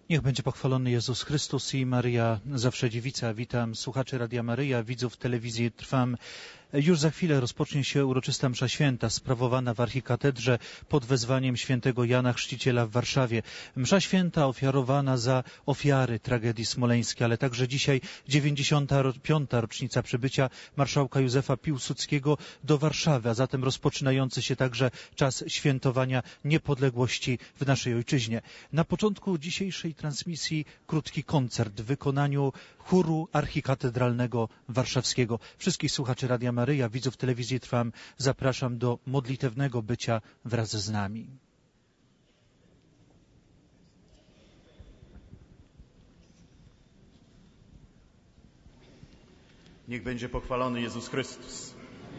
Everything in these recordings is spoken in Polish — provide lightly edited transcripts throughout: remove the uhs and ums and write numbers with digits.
Niech będzie pochwalony Jezus Chrystus i Maryja zawsze dziewica. Witam słuchaczy Radia Maryja, widzów telewizji Trwam. Już za chwilę rozpocznie się uroczysta msza święta sprawowana w archikatedrze pod wezwaniem świętego Jana Chrzciciela w Warszawie. Msza święta ofiarowana za ofiary tragedii smoleńskiej, ale także dzisiaj 95. rocznica przybycia marszałka Józefa Piłsudskiego do Warszawy, a zatem rozpoczynający się także czas świętowania niepodległości w naszej ojczyźnie. Na początku dzisiejszej transmisji krótki koncert w wykonaniu chóru archikatedralnego warszawskiego. Wszystkich słuchaczy Radia Maryja, widzów telewizji Trwam zapraszam do modlitewnego bycia wraz z nami. Niech będzie pochwalony Jezus Chrystus.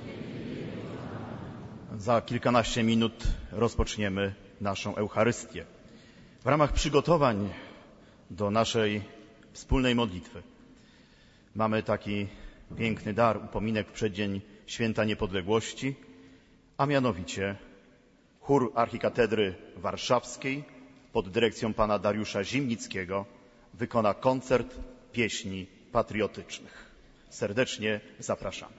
Za kilkanaście minut rozpoczniemy naszą Eucharystię. W ramach przygotowań do naszej wspólnej modlitwy mamy taki piękny dar, upominek w przeddzień Święta Niepodległości, a mianowicie chór archikatedry warszawskiej pod dyrekcją pana Dariusza Zimnickiego wykona koncert pieśni patriotycznych. Serdecznie zapraszamy.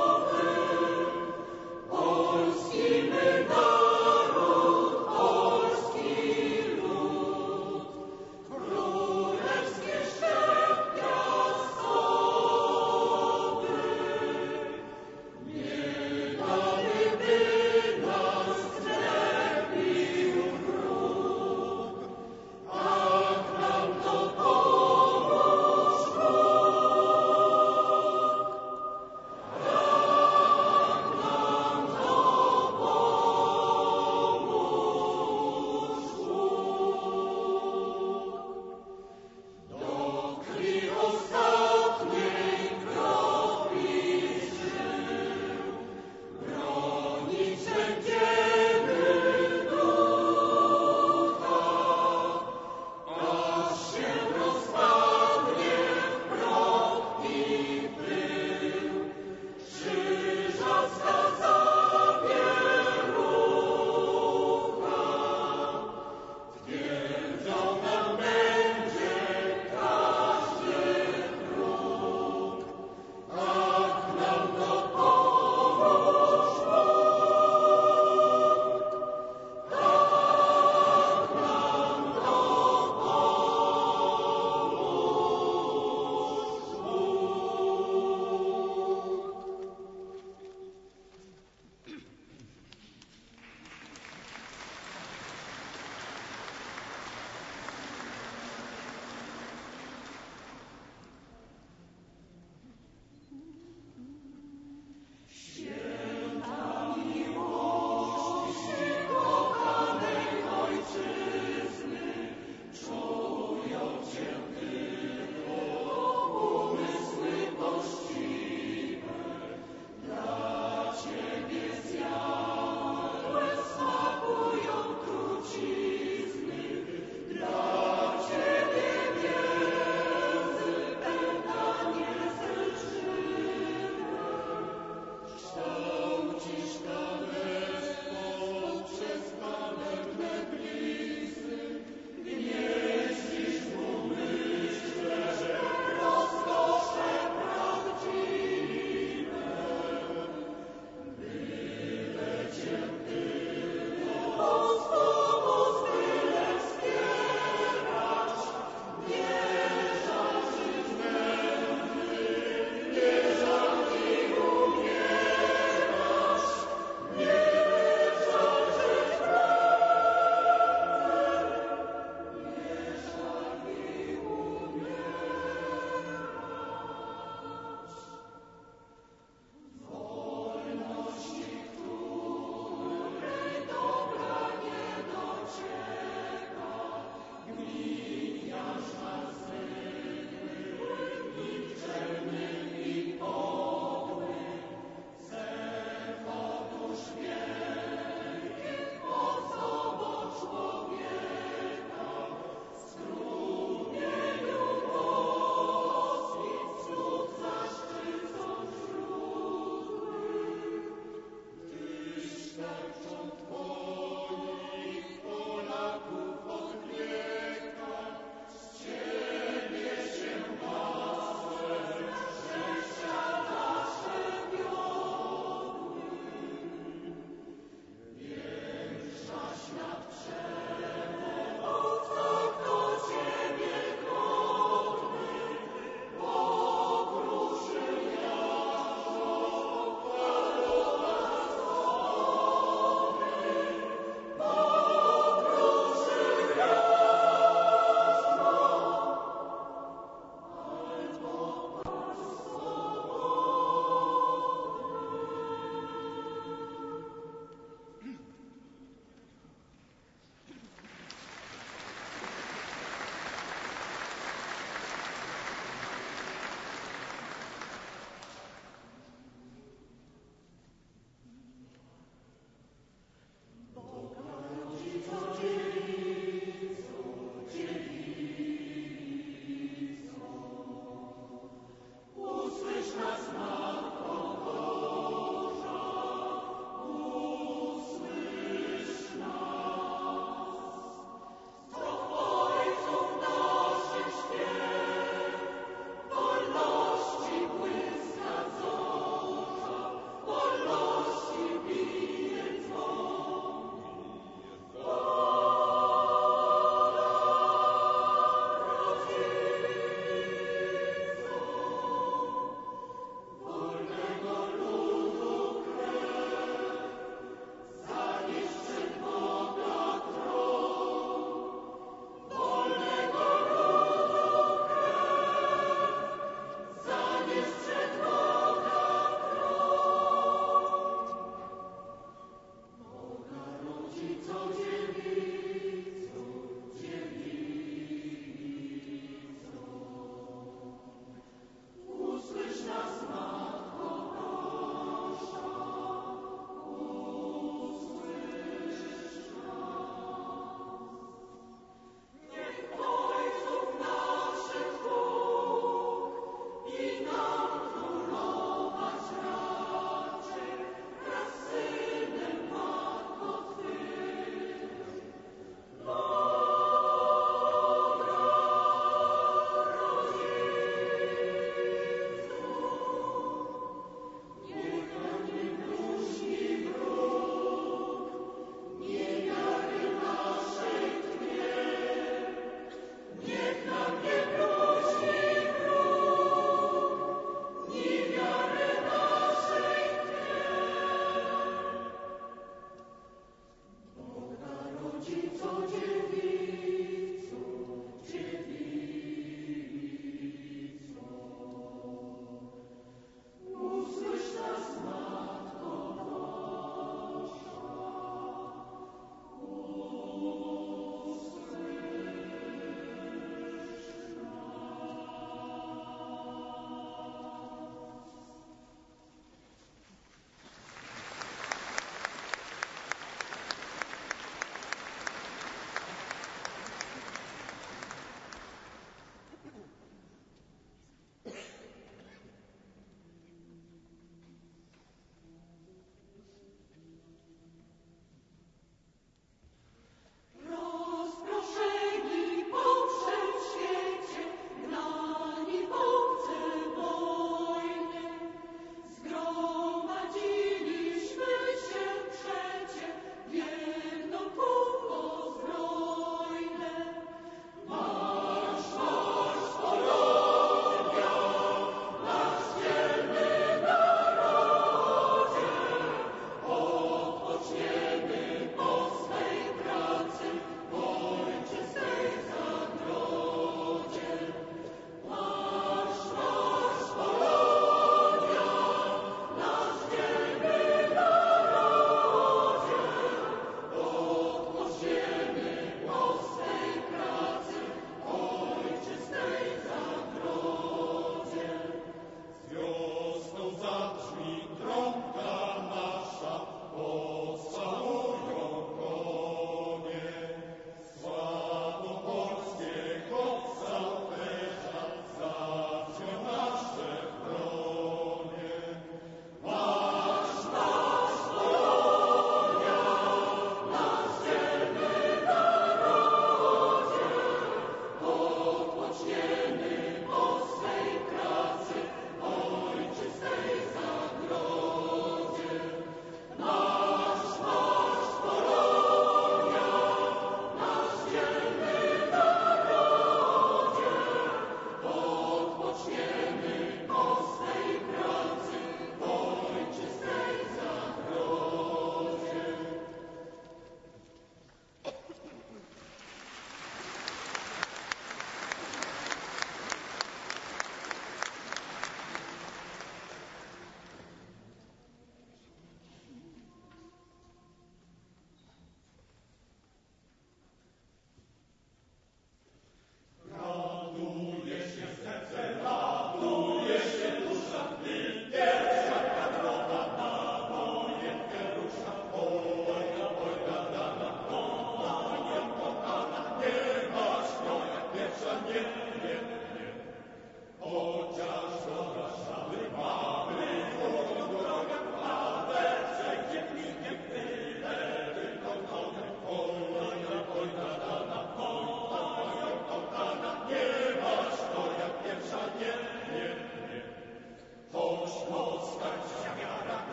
Polski my naród,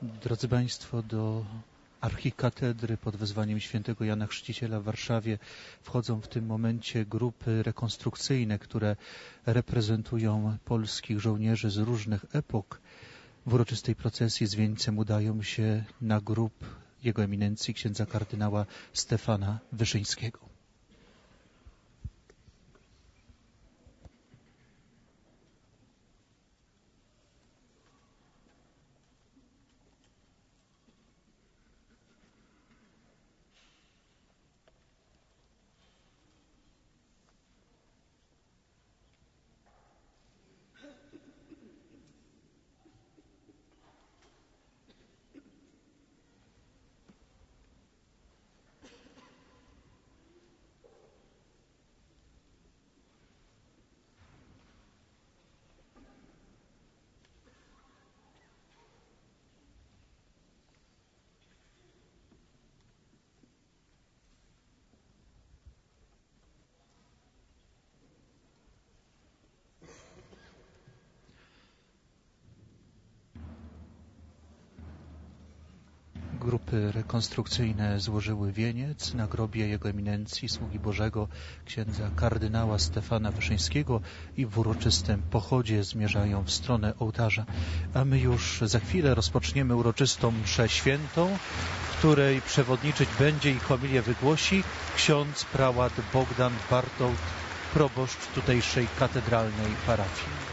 Drodzy Państwo, do archikatedry pod wezwaniem świętego Jana Chrzciciela w Warszawie wchodzą w tym momencie grupy rekonstrukcyjne, które reprezentują polskich żołnierzy z różnych epok. W uroczystej procesji z wieńcem udają się na grób Jego Eminencji księdza kardynała Stefana Wyszyńskiego. Grupy rekonstrukcyjne złożyły wieniec na grobie Jego Eminencji, sługi Bożego, księdza kardynała Stefana Wyszyńskiego i w uroczystym pochodzie zmierzają w stronę ołtarza. A my już za chwilę rozpoczniemy uroczystą mszę świętą, której przewodniczyć będzie i homilię wygłosi ksiądz prałat Bogdan Bartołt, proboszcz tutejszej katedralnej parafii.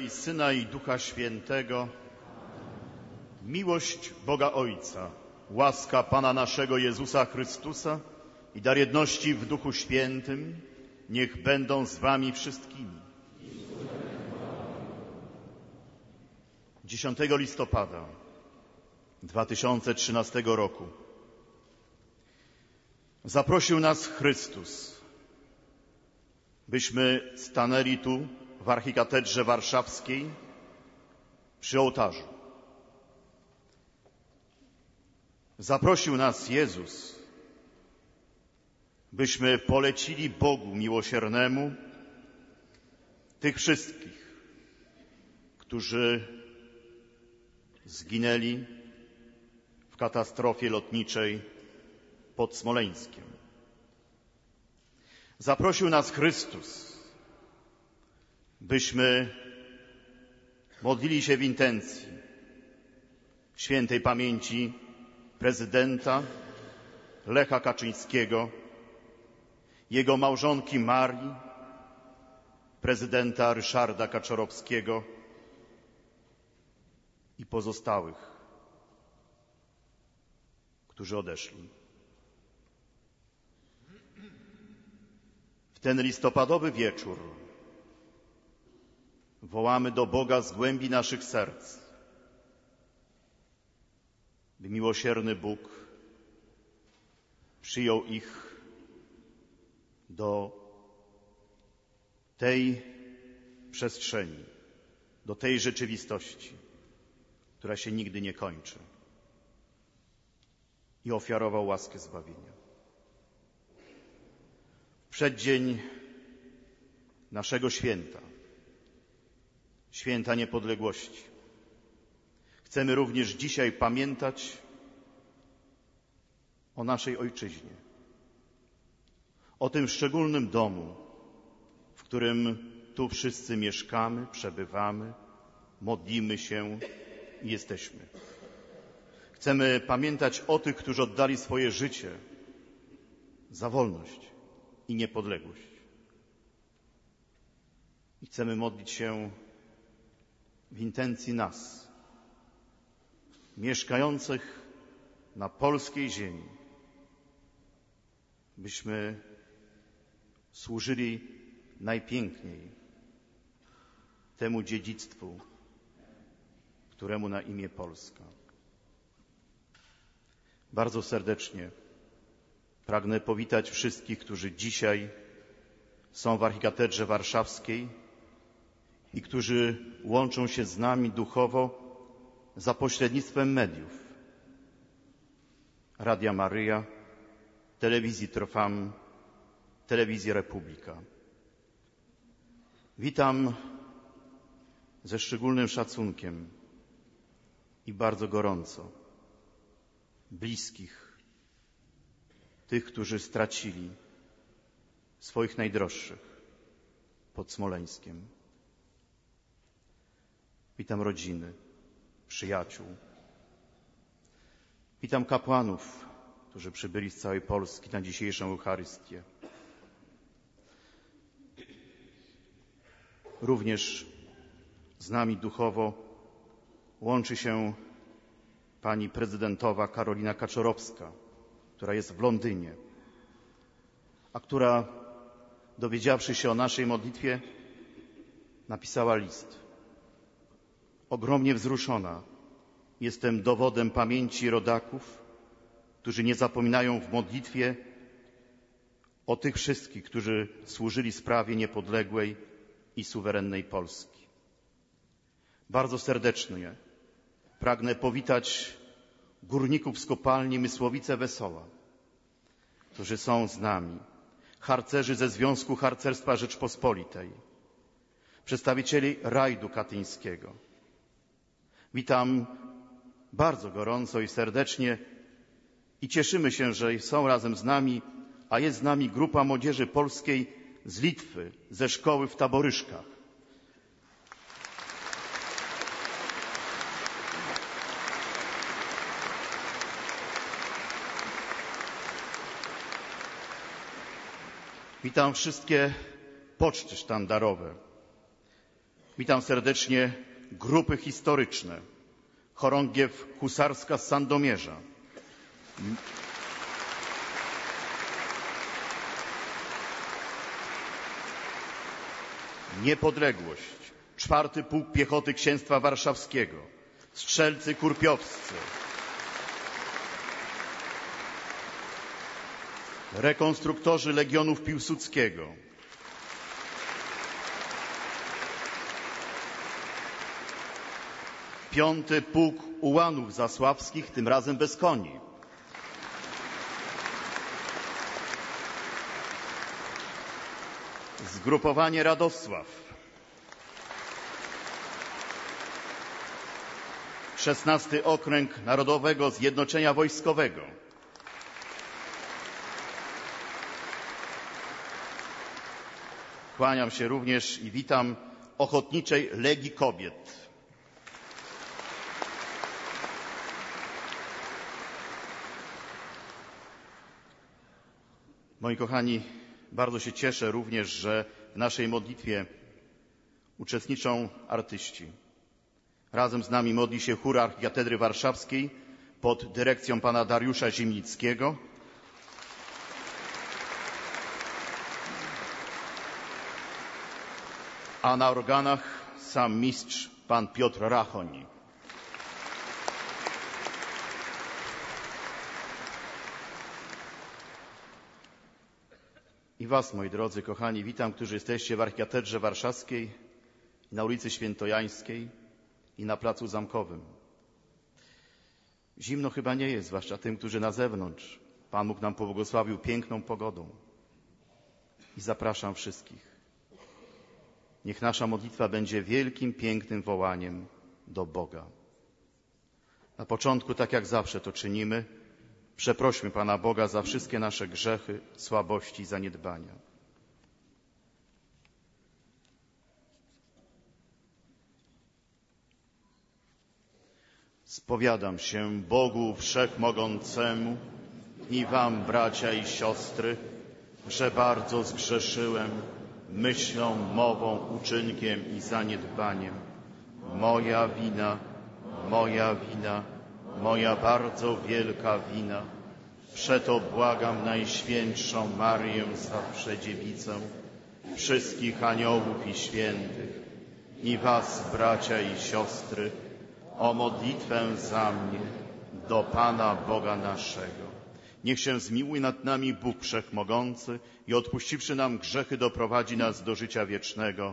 i Syna, i Ducha Świętego. Miłość Boga Ojca, łaska Pana naszego Jezusa Chrystusa i dar jedności w Duchu Świętym niech będą z wami wszystkimi. 10 listopada 2013 roku zaprosił nas Chrystus, byśmy stanęli tu w Archikatedrze Warszawskiej przy ołtarzu. Zaprosił nas Jezus, byśmy polecili Bogu miłosiernemu tych wszystkich, którzy zginęli w katastrofie lotniczej pod Smoleńskiem. Zaprosił nas Chrystus, byśmy modlili się w intencji świętej pamięci prezydenta Lecha Kaczyńskiego, jego małżonki Marii, prezydenta Ryszarda Kaczorowskiego i pozostałych, którzy odeszli. W ten listopadowy wieczór wołamy do Boga z głębi naszych serc, by miłosierny Bóg przyjął ich do tej przestrzeni, do tej rzeczywistości, która się nigdy nie kończy, i ofiarował łaskę zbawienia. W przeddzień naszego święta, święta niepodległości, chcemy również dzisiaj pamiętać o naszej ojczyźnie, o tym szczególnym domu, w którym tu wszyscy mieszkamy, przebywamy, modlimy się i jesteśmy. Chcemy pamiętać o tych, którzy oddali swoje życie za wolność i niepodległość. I chcemy modlić się w intencji nas, mieszkających na polskiej ziemi, byśmy służyli najpiękniej temu dziedzictwu, któremu na imię Polska. Bardzo serdecznie pragnę powitać wszystkich, którzy dzisiaj są w Archikatedrze Warszawskiej i którzy łączą się z nami duchowo za pośrednictwem mediów. Radia Maryja, Telewizji Trwam, Telewizji Republika. Witam ze szczególnym szacunkiem i bardzo gorąco bliskich, tych, którzy stracili swoich najdroższych pod Smoleńskiem. Witam rodziny, przyjaciół. Witam kapłanów, którzy przybyli z całej Polski na dzisiejszą Eucharystię. Również z nami duchowo łączy się pani prezydentowa Karolina Kaczorowska, która jest w Londynie, a która, dowiedziawszy się o naszej modlitwie, napisała list. Ogromnie wzruszona jestem dowodem pamięci rodaków, którzy nie zapominają w modlitwie o tych wszystkich, którzy służyli sprawie niepodległej i suwerennej Polski. Bardzo serdecznie pragnę powitać górników z kopalni Mysłowice-Wesoła, którzy są z nami, harcerzy ze Związku Harcerstwa Rzeczpospolitej, przedstawicieli rajdu katyńskiego. Witam bardzo gorąco i serdecznie i cieszymy się, że są razem z nami, a jest z nami grupa młodzieży polskiej z Litwy, ze szkoły w Taboryszkach. Witam wszystkie poczty sztandarowe, Witam serdecznie grupy historyczne. Chorągiew Husarska z Sandomierza. Niepodległość. 4. Pułk Piechoty Księstwa Warszawskiego. Strzelcy Kurpiowscy. Rekonstruktorzy Legionów Piłsudskiego. Piąty Pułk Ułanów Zasławskich, tym razem bez koni. Zgrupowanie Radosław. 16. Okręg Narodowego Zjednoczenia Wojskowego. Kłaniam się również i witam Ochotniczej Legii Kobiet. Moi kochani, bardzo się cieszę również, że w naszej modlitwie uczestniczą artyści. Razem z nami modli się chór Archikatedry Warszawskiej pod dyrekcją pana Dariusza Ziemnickiego. A na organach sam mistrz pan Piotr Rachoń. I was, moi drodzy, kochani, witam, którzy jesteście w Archikatedrze Warszawskiej, na ulicy Świętojańskiej i na Placu Zamkowym. Zimno chyba nie jest, zwłaszcza tym, którzy na zewnątrz. Pan Bóg nam pobłogosławił piękną pogodą. I zapraszam wszystkich. Niech nasza modlitwa będzie wielkim, pięknym wołaniem do Boga. Na początku, tak jak zawsze to czynimy, przeprośmy Pana Boga za wszystkie nasze grzechy, słabości i zaniedbania. Spowiadam się Bogu Wszechmogącemu i wam, bracia i siostry, że bardzo zgrzeszyłem myślą, mową, uczynkiem i zaniedbaniem. Moja wina, moja bardzo wielka wina. Przeto błagam Najświętszą Marię, zawsze Dziewicę, wszystkich aniołów i świętych i was, bracia i siostry, o modlitwę za mnie do Pana Boga naszego. Niech się zmiłuje nad nami Bóg Wszechmogący i odpuściwszy nam grzechy doprowadzi nas do życia wiecznego.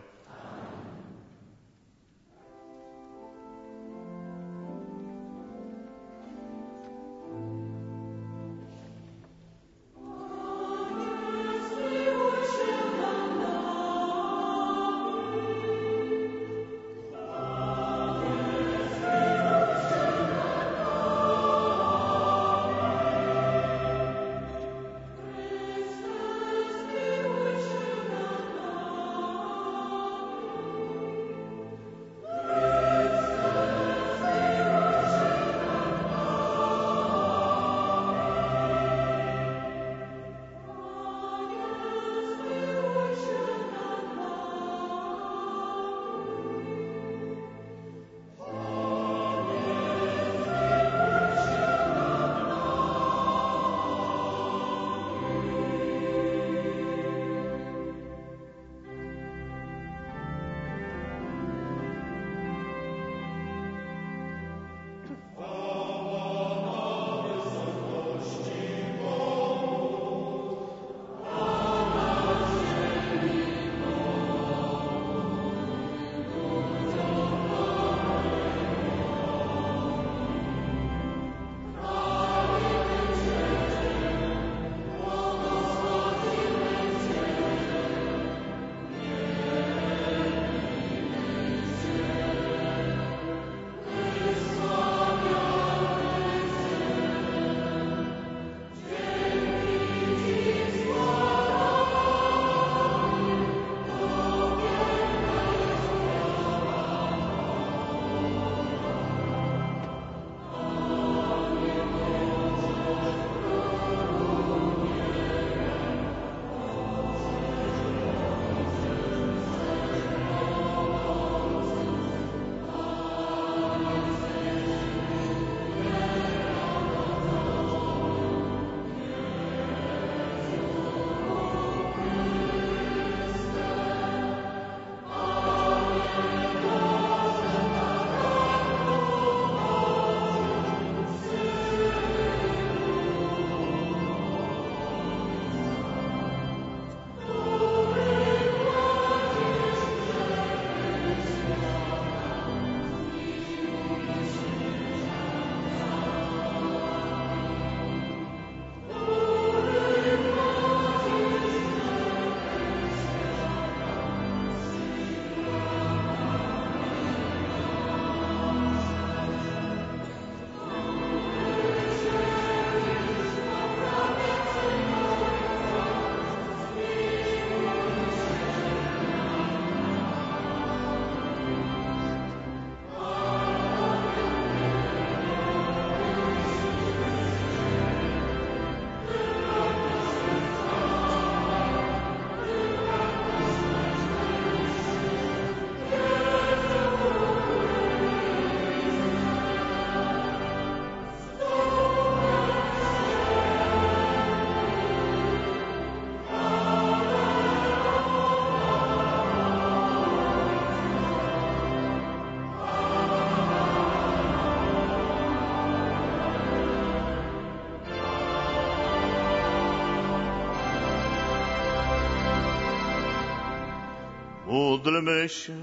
Módlmy się.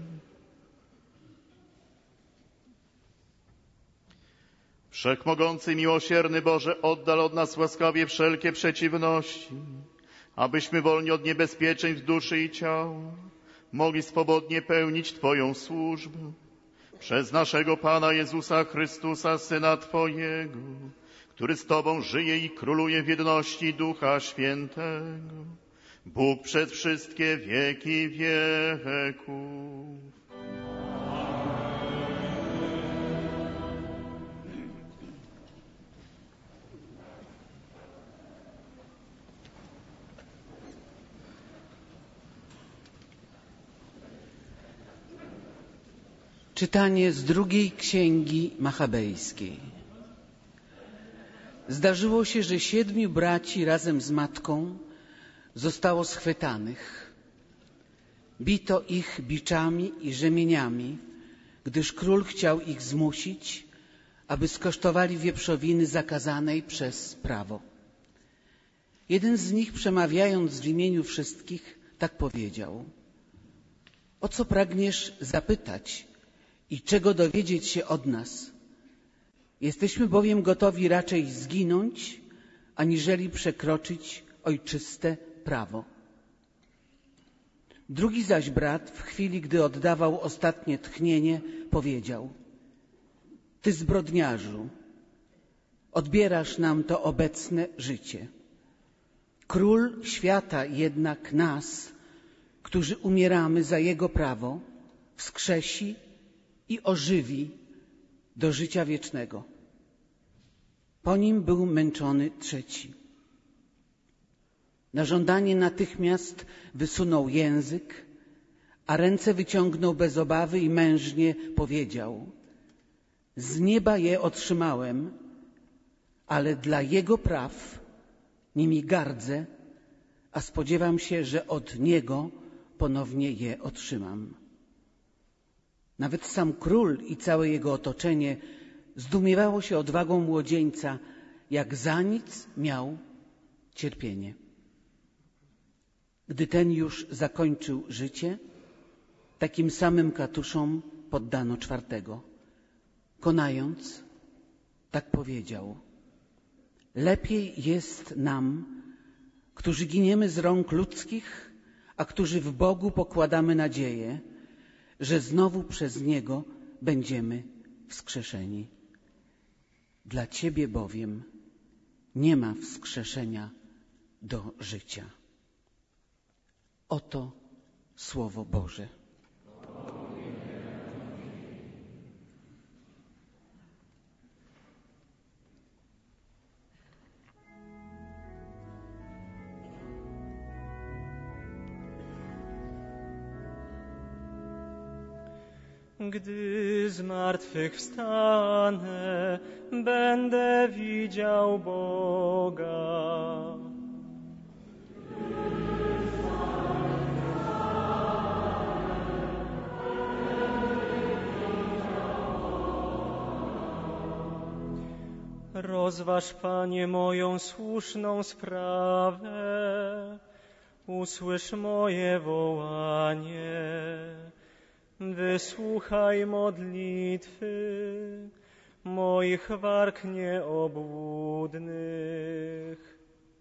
Wszechmogący, miłosierny Boże, oddal od nas łaskawie wszelkie przeciwności, abyśmy wolni od niebezpieczeństw duszy i ciała mogli swobodnie pełnić Twoją służbę. Przez naszego Pana Jezusa Chrystusa, Syna Twojego, który z Tobą żyje i króluje w jedności Ducha Świętego, Bóg przez wszystkie wieki wieków. Czytanie z drugiej księgi Machabejskiej. Zdarzyło się, że 7 braci razem z matką zostało schwytanych. Bito ich biczami i rzemieniami, gdyż król chciał ich zmusić, aby skosztowali wieprzowiny zakazanej przez prawo. Jeden z nich, przemawiając w imieniu wszystkich, tak powiedział: o co pragniesz zapytać i czego dowiedzieć się od nas? Jesteśmy bowiem gotowi raczej zginąć, aniżeli przekroczyć ojczyste prawo. Drugi zaś brat, w chwili gdy oddawał ostatnie tchnienie, powiedział: ty zbrodniarzu, odbierasz nam to obecne życie. Król świata jednak nas, którzy umieramy za jego prawo, wskrzesi i ożywi do życia wiecznego. Po nim był męczony trzeci. Na żądanie natychmiast wysunął język, a ręce wyciągnął bez obawy i mężnie powiedział: z nieba je otrzymałem, ale dla jego praw nimi gardzę, a spodziewam się, że od niego ponownie je otrzymam. Nawet sam król i całe jego otoczenie zdumiewało się odwagą młodzieńca, jak za nic miał cierpienie. Gdy ten już zakończył życie, takim samym katuszom poddano czwartego. Konając, tak powiedział: lepiej jest nam, którzy giniemy z rąk ludzkich, a którzy w Bogu pokładamy nadzieję, że znowu przez Niego będziemy wskrzeszeni. Dla Ciebie bowiem nie ma wskrzeszenia do życia. Oto Słowo Boże. Gdy zmartwychwstanę, będę widział Boga. Rozważ, Panie, moją słuszną sprawę, usłysz moje wołanie. Wysłuchaj modlitwy moich warg nieobłudnych.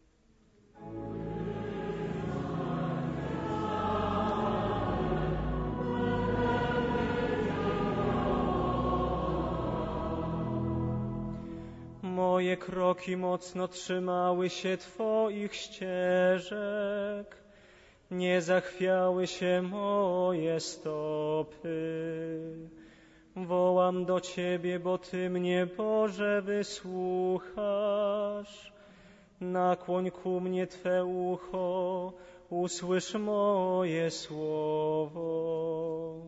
Moje kroki mocno trzymały się Twoich ścieżek, nie zachwiały się moje stopy. Wołam do Ciebie, bo Ty mnie, Boże, wysłuchasz. Nakłoń ku mnie Twe ucho, usłysz moje słowo.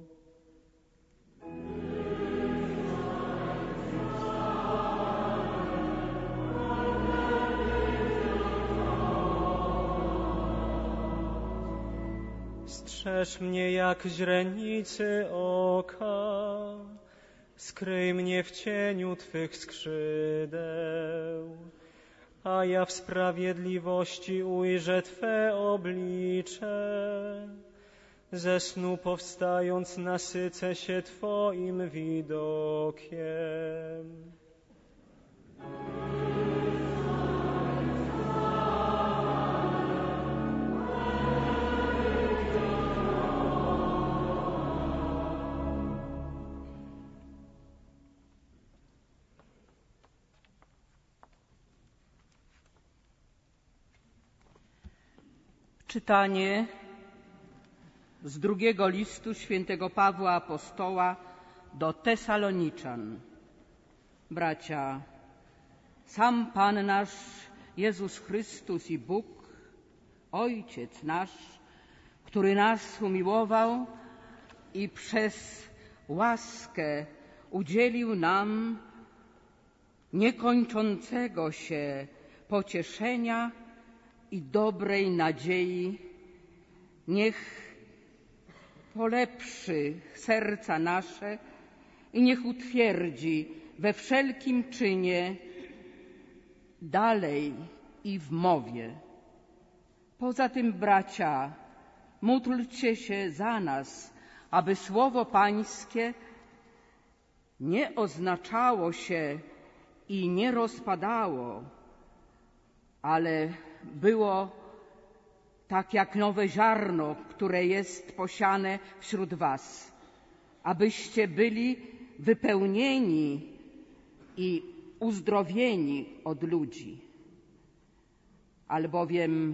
Strzeż mnie jak źrenicy oka, skryj mnie w cieniu Twych skrzydeł, a ja w sprawiedliwości ujrzę Twe oblicze. ze snu powstając nasycę się Twoim widokiem. Czytanie z drugiego listu świętego Pawła Apostoła do Tesaloniczan. Bracia, sam Pan nasz Jezus Chrystus i Bóg, Ojciec nasz, który nas umiłował i przez łaskę udzielił nam niekończącego się pocieszenia i dobrej nadziei, niech polepszy serca nasze i niech utwierdzi we wszelkim czynie dalej i w mowie. Poza tym, bracia, módlcie się za nas, aby słowo Pańskie nie oznaczało się i nie rozpadało, ale było tak jak nowe ziarno, które jest posiane wśród was, abyście byli wypełnieni i uzdrowieni od ludzi. Albowiem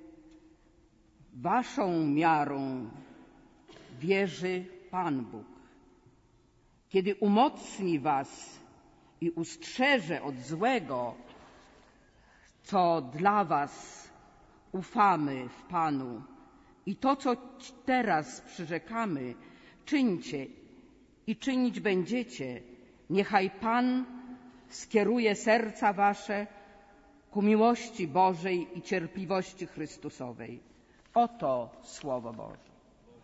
waszą miarą wierzy Pan Bóg, kiedy umocni was i ustrzeże od złego, co dla was ufamy w Panu. I to, co teraz przyrzekamy, czyńcie i czynić będziecie. Niechaj Pan skieruje serca wasze ku miłości Bożej i cierpliwości Chrystusowej. Oto Słowo Boże.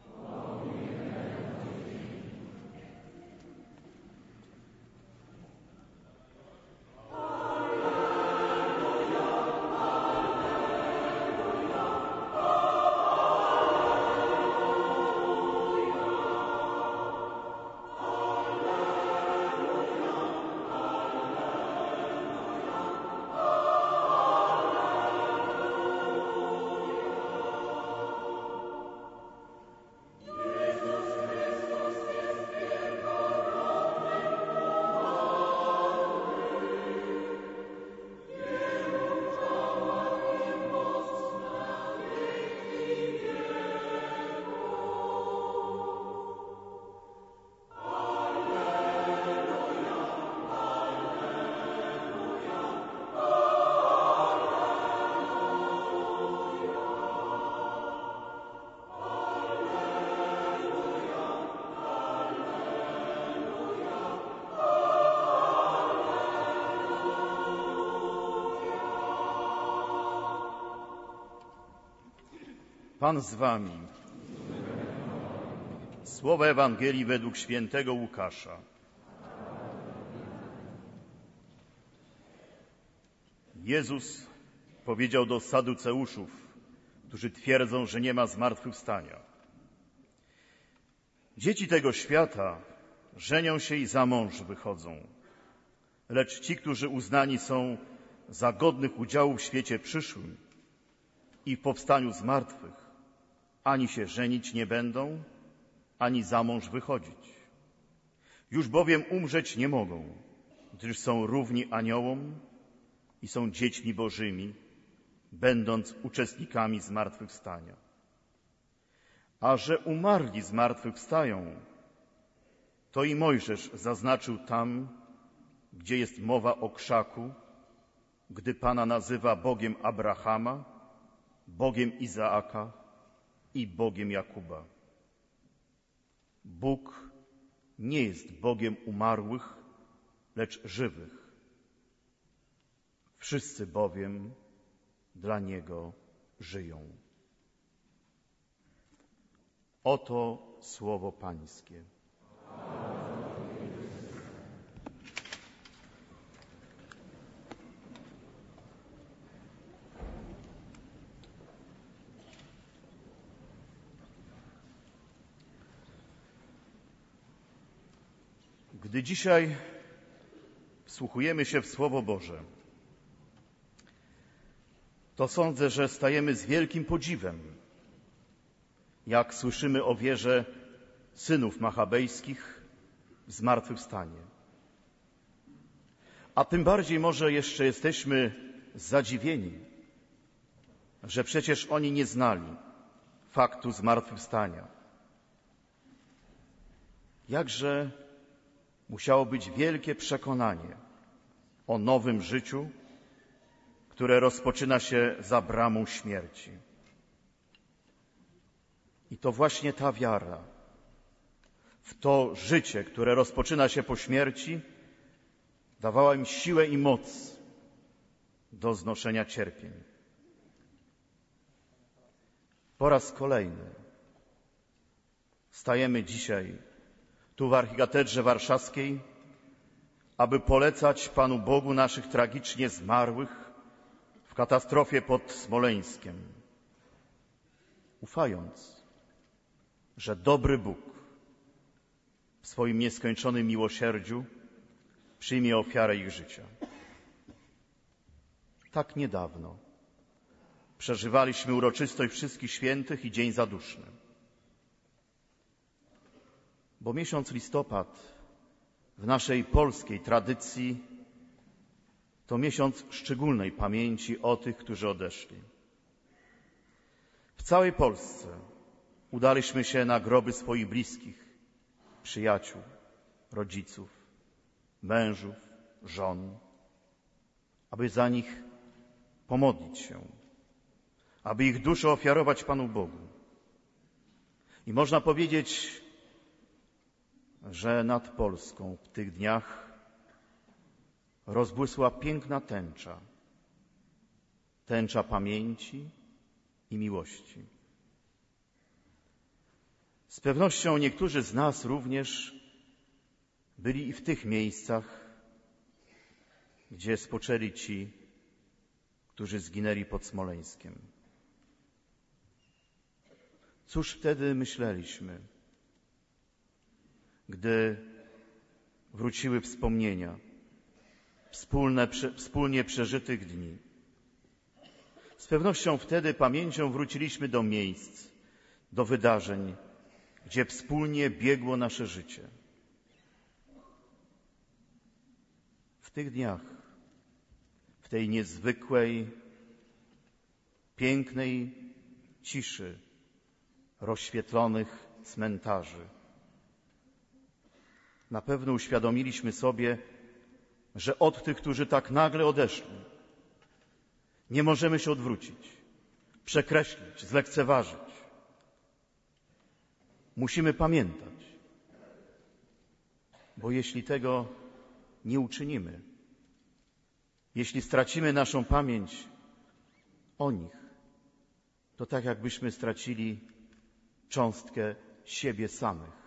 Pan z wami. Słowa Ewangelii według świętego Łukasza. Jezus powiedział do Saduceuszów, którzy twierdzą, że nie ma zmartwychwstania: dzieci tego świata żenią się i za mąż wychodzą, lecz ci, którzy uznani są za godnych udziału w świecie przyszłym i w powstaniu z martwych, ani się żenić nie będą, ani za mąż wychodzić. Już bowiem umrzeć nie mogą, gdyż są równi aniołom i są dziećmi bożymi, będąc uczestnikami zmartwychwstania. A że umarli zmartwychwstają, to i Mojżesz zaznaczył tam, gdzie jest mowa o krzaku, gdy Pana nazywa Bogiem Abrahama, Bogiem Izaaka i Bogiem Jakuba. Bóg nie jest Bogiem umarłych, lecz żywych. Wszyscy bowiem dla Niego żyją. Oto słowo Pańskie. Gdy dzisiaj wsłuchujemy się w Słowo Boże, to sądzę, że stajemy z wielkim podziwem, jak słyszymy o wierze synów machabejskich w zmartwychwstanie. A tym bardziej może jeszcze jesteśmy zadziwieni, że przecież oni nie znali faktu zmartwychwstania. Jakże musiało być wielkie przekonanie o nowym życiu, które rozpoczyna się za bramą śmierci. I to właśnie ta wiara w to życie, które rozpoczyna się po śmierci, dawała im siłę i moc do znoszenia cierpień. Po raz kolejny stajemy dzisiaj tu w Archikatedrze Warszawskiej, aby polecać Panu Bogu naszych tragicznie zmarłych w katastrofie pod Smoleńskiem, ufając, że dobry Bóg w swoim nieskończonym miłosierdziu przyjmie ofiarę ich życia. Tak niedawno przeżywaliśmy uroczystość Wszystkich Świętych i Dzień Zaduszny. Bo miesiąc listopad w naszej polskiej tradycji to miesiąc szczególnej pamięci o tych, którzy odeszli. W całej Polsce udaliśmy się na groby swoich bliskich, przyjaciół, rodziców, mężów, żon, aby za nich pomodlić się, aby ich duszę ofiarować Panu Bogu. I można powiedzieć, że nad Polską w tych dniach rozbłysła piękna tęcza, tęcza pamięci i miłości. Z pewnością niektórzy z nas również byli i w tych miejscach, gdzie spoczęli ci, którzy zginęli pod Smoleńskiem. Cóż wtedy myśleliśmy, gdy wróciły wspomnienia wspólnie przeżytych dni? Z pewnością wtedy pamięcią wróciliśmy do miejsc, do wydarzeń, gdzie wspólnie biegło nasze życie. W tych dniach, w tej niezwykłej, pięknej ciszy rozświetlonych cmentarzy, na pewno uświadomiliśmy sobie, że od tych, którzy tak nagle odeszli, nie możemy się odwrócić, przekreślić, zlekceważyć. Musimy pamiętać, bo jeśli tego nie uczynimy, jeśli stracimy naszą pamięć o nich, to tak jakbyśmy stracili cząstkę siebie samych.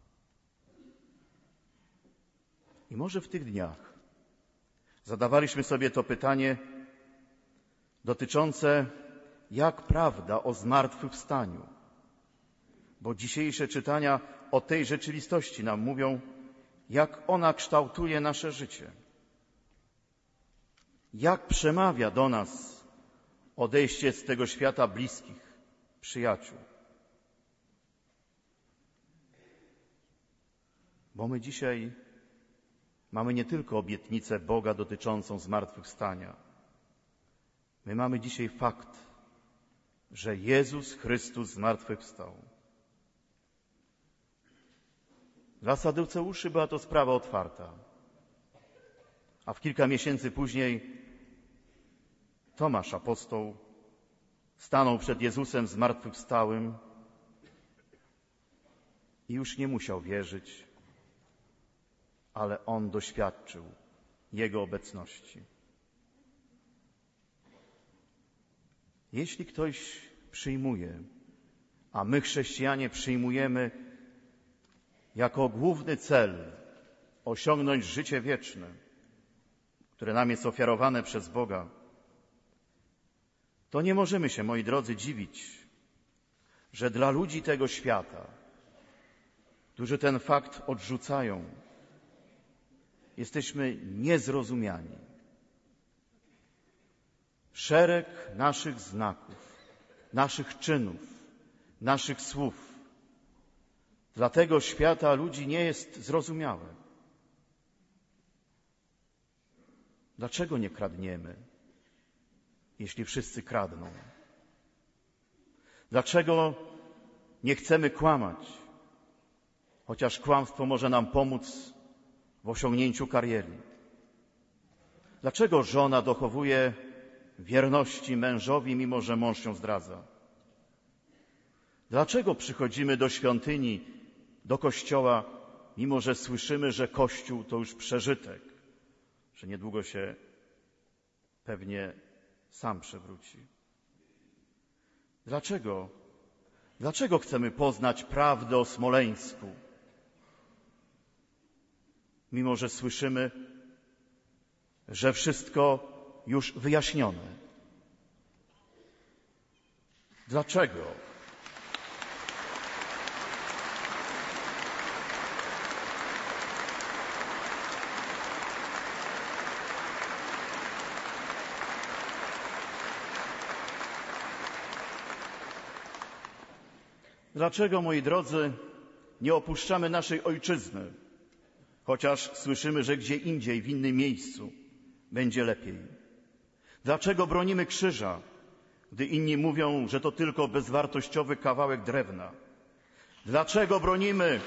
I może w tych dniach zadawaliśmy sobie to pytanie dotyczące, jak prawda o zmartwychwstaniu, bo dzisiejsze czytania o tej rzeczywistości nam mówią, jak ona kształtuje nasze życie, jak przemawia do nas odejście z tego świata bliskich, przyjaciół. Bo my dzisiaj mamy nie tylko obietnicę Boga dotyczącą zmartwychwstania. My mamy dzisiaj fakt, że Jezus Chrystus zmartwychwstał. Dla Saduceuszy była to sprawa otwarta. A w kilka miesięcy później Tomasz apostoł stanął przed Jezusem zmartwychwstałym i już nie musiał wierzyć, ale on doświadczył Jego obecności. Jeśli ktoś przyjmuje, a my chrześcijanie przyjmujemy jako główny cel osiągnąć życie wieczne, które nam jest ofiarowane przez Boga, to nie możemy się, moi drodzy, dziwić, że dla ludzi tego świata, którzy ten fakt odrzucają, jesteśmy niezrozumiani. Szereg naszych znaków, naszych czynów, naszych słów dla tego świata ludzi nie jest zrozumiałe. Dlaczego nie kradniemy, jeśli wszyscy kradną? Dlaczego nie chcemy kłamać, chociaż kłamstwo może nam pomóc w osiągnięciu kariery? Dlaczego żona dochowuje wierności mężowi, mimo że mąż ją zdradza? Dlaczego przychodzimy do świątyni, do kościoła, mimo że słyszymy, że Kościół to już przeżytek, że niedługo się pewnie sam przewróci? Dlaczego? Dlaczego chcemy poznać prawdę o Smoleńsku, mimo że słyszymy, że wszystko już wyjaśnione? Dlaczego? Dlaczego, moi drodzy, nie opuszczamy naszej ojczyzny, chociaż słyszymy, że gdzie indziej, w innym miejscu będzie lepiej? Dlaczego bronimy krzyża, gdy inni mówią, że to tylko bezwartościowy kawałek drewna? Dlaczego bronimy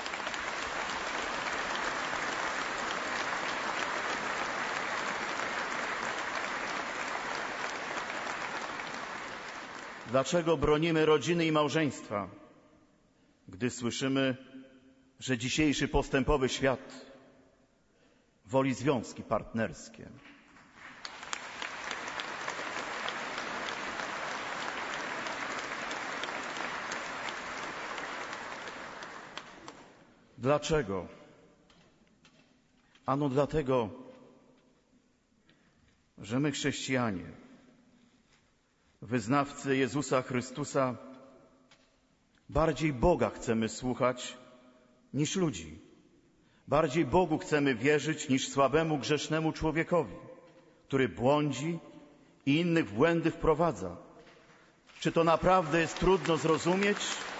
rodziny i małżeństwa, gdy słyszymy, że dzisiejszy postępowy świat woli związki partnerskie? Dlaczego? Ano dlatego, że my, chrześcijanie, wyznawcy Jezusa Chrystusa, bardziej Boga chcemy słuchać niż ludzi. Bardziej Bogu chcemy wierzyć niż słabemu, grzesznemu człowiekowi, który błądzi i innych w błędy wprowadza. Czy to naprawdę jest trudno zrozumieć?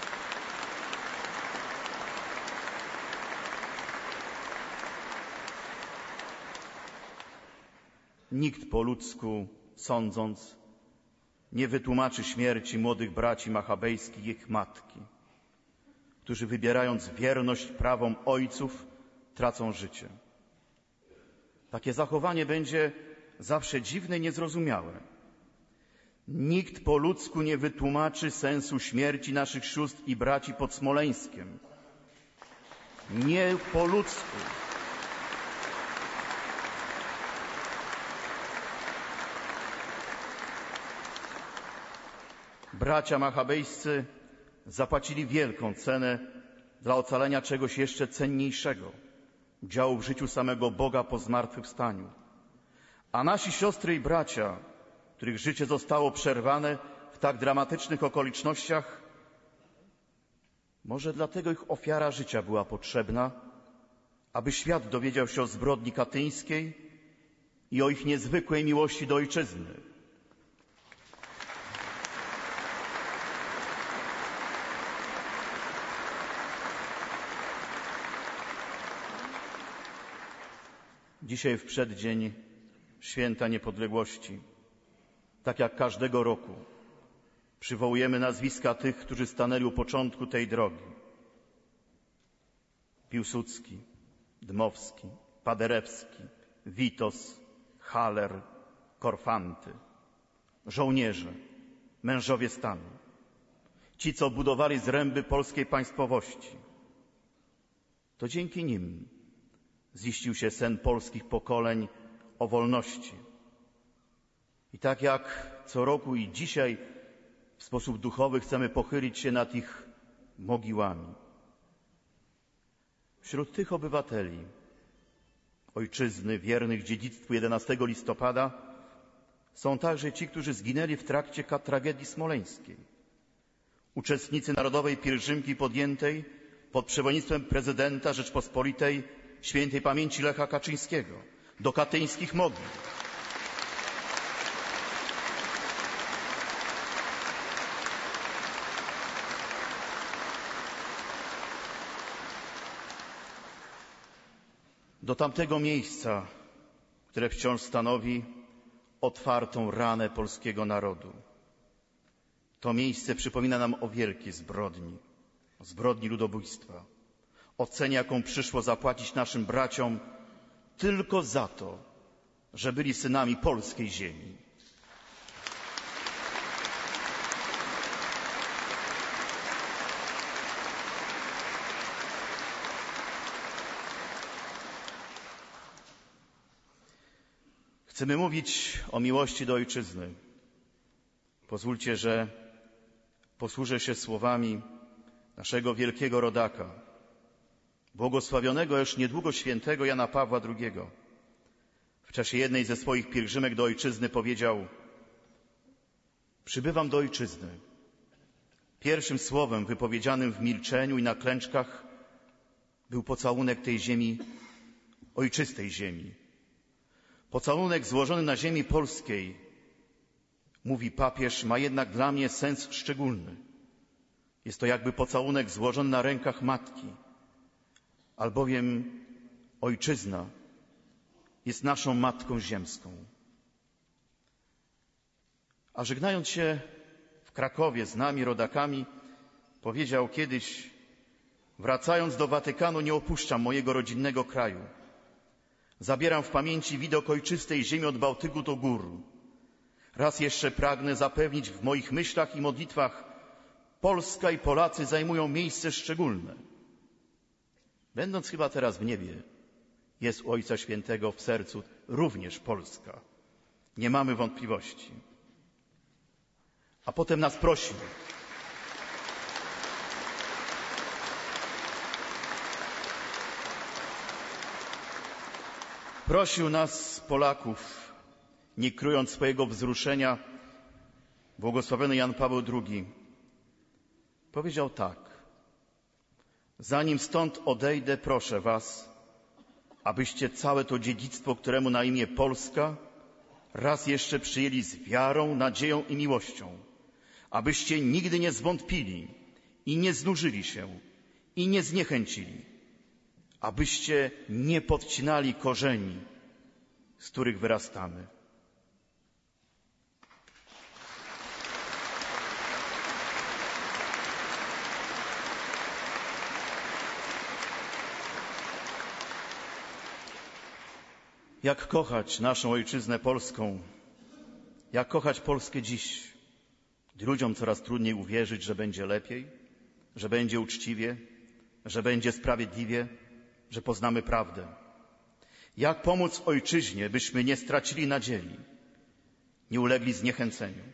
Nikt po ludzku sądząc nie wytłumaczy śmierci młodych braci machabejskich i ich matki, którzy wybierając wierność prawom ojców, tracą życie. Takie zachowanie będzie zawsze dziwne i niezrozumiałe. Nikt po ludzku nie wytłumaczy sensu śmierci naszych sióstr i braci pod Smoleńskiem. Nie po ludzku. Bracia machabejscy zapłacili wielką cenę dla ocalenia czegoś jeszcze cenniejszego, udziału w życiu samego Boga po zmartwychwstaniu. A nasi siostry i bracia, których życie zostało przerwane w tak dramatycznych okolicznościach, może dlatego ich ofiara życia była potrzebna, aby świat dowiedział się o zbrodni katyńskiej i o ich niezwykłej miłości do ojczyzny. Dzisiaj w przeddzień Święta Niepodległości, tak jak każdego roku, przywołujemy nazwiska tych, którzy stanęli u początku tej drogi. Piłsudski, Dmowski, Paderewski, Witos, Haller, Korfanty. Żołnierze, mężowie stanu. Ci, co budowali zręby polskiej państwowości. To dzięki nim ziścił się sen polskich pokoleń o wolności. I tak jak co roku i dzisiaj w sposób duchowy chcemy pochylić się nad ich mogiłami. Wśród tych obywateli ojczyzny, wiernych dziedzictwu 11 listopada są także ci, którzy zginęli w trakcie tragedii smoleńskiej. Uczestnicy narodowej pielgrzymki podjętej pod przewodnictwem prezydenta Rzeczpospolitej świętej pamięci Lecha Kaczyńskiego, do katyńskich modlin. Do tamtego miejsca, które wciąż stanowi otwartą ranę polskiego narodu. To miejsce przypomina nam o wielkiej zbrodni ludobójstwa, o cenie, jaką przyszło zapłacić naszym braciom tylko za to, że byli synami polskiej ziemi. Chcemy mówić o miłości do ojczyzny. Pozwólcie, że posłużę się słowami naszego wielkiego rodaka, błogosławionego już niedługo świętego Jana Pawła II. W czasie jednej ze swoich pielgrzymek do ojczyzny powiedział: przybywam do ojczyzny. Pierwszym słowem wypowiedzianym w milczeniu i na klęczkach był pocałunek tej ziemi, ojczystej ziemi. Pocałunek złożony na ziemi polskiej, mówi papież, ma jednak dla mnie sens szczególny. Jest to jakby pocałunek złożony na rękach matki, albowiem ojczyzna jest naszą Matką Ziemską. A żegnając się w Krakowie z nami, rodakami, powiedział kiedyś: wracając do Watykanu, nie opuszczam mojego rodzinnego kraju. Zabieram w pamięci widok ojczystej ziemi od Bałtyku do gór. Raz jeszcze pragnę zapewnić w moich myślach i modlitwach: Polska i Polacy zajmują miejsce szczególne. Będąc chyba teraz w niebie, jest u Ojca Świętego w sercu również Polska. Nie mamy wątpliwości. A potem nas prosił: prosił nas, Polaków, nie kryjąc swojego wzruszenia, błogosławiony Jan Paweł II powiedział tak: zanim stąd odejdę, proszę was, abyście całe to dziedzictwo, któremu na imię Polska, raz jeszcze przyjęli z wiarą, nadzieją i miłością, abyście nigdy nie zwątpili i nie znużyli się i nie zniechęcili, abyście nie podcinali korzeni, z których wyrastamy. Jak kochać naszą ojczyznę polską? Jak kochać Polskę dziś, gdy ludziom coraz trudniej uwierzyć, że będzie lepiej, że będzie uczciwie, że będzie sprawiedliwie, że poznamy prawdę? Jak pomóc ojczyźnie, byśmy nie stracili nadziei, nie ulegli zniechęceniu?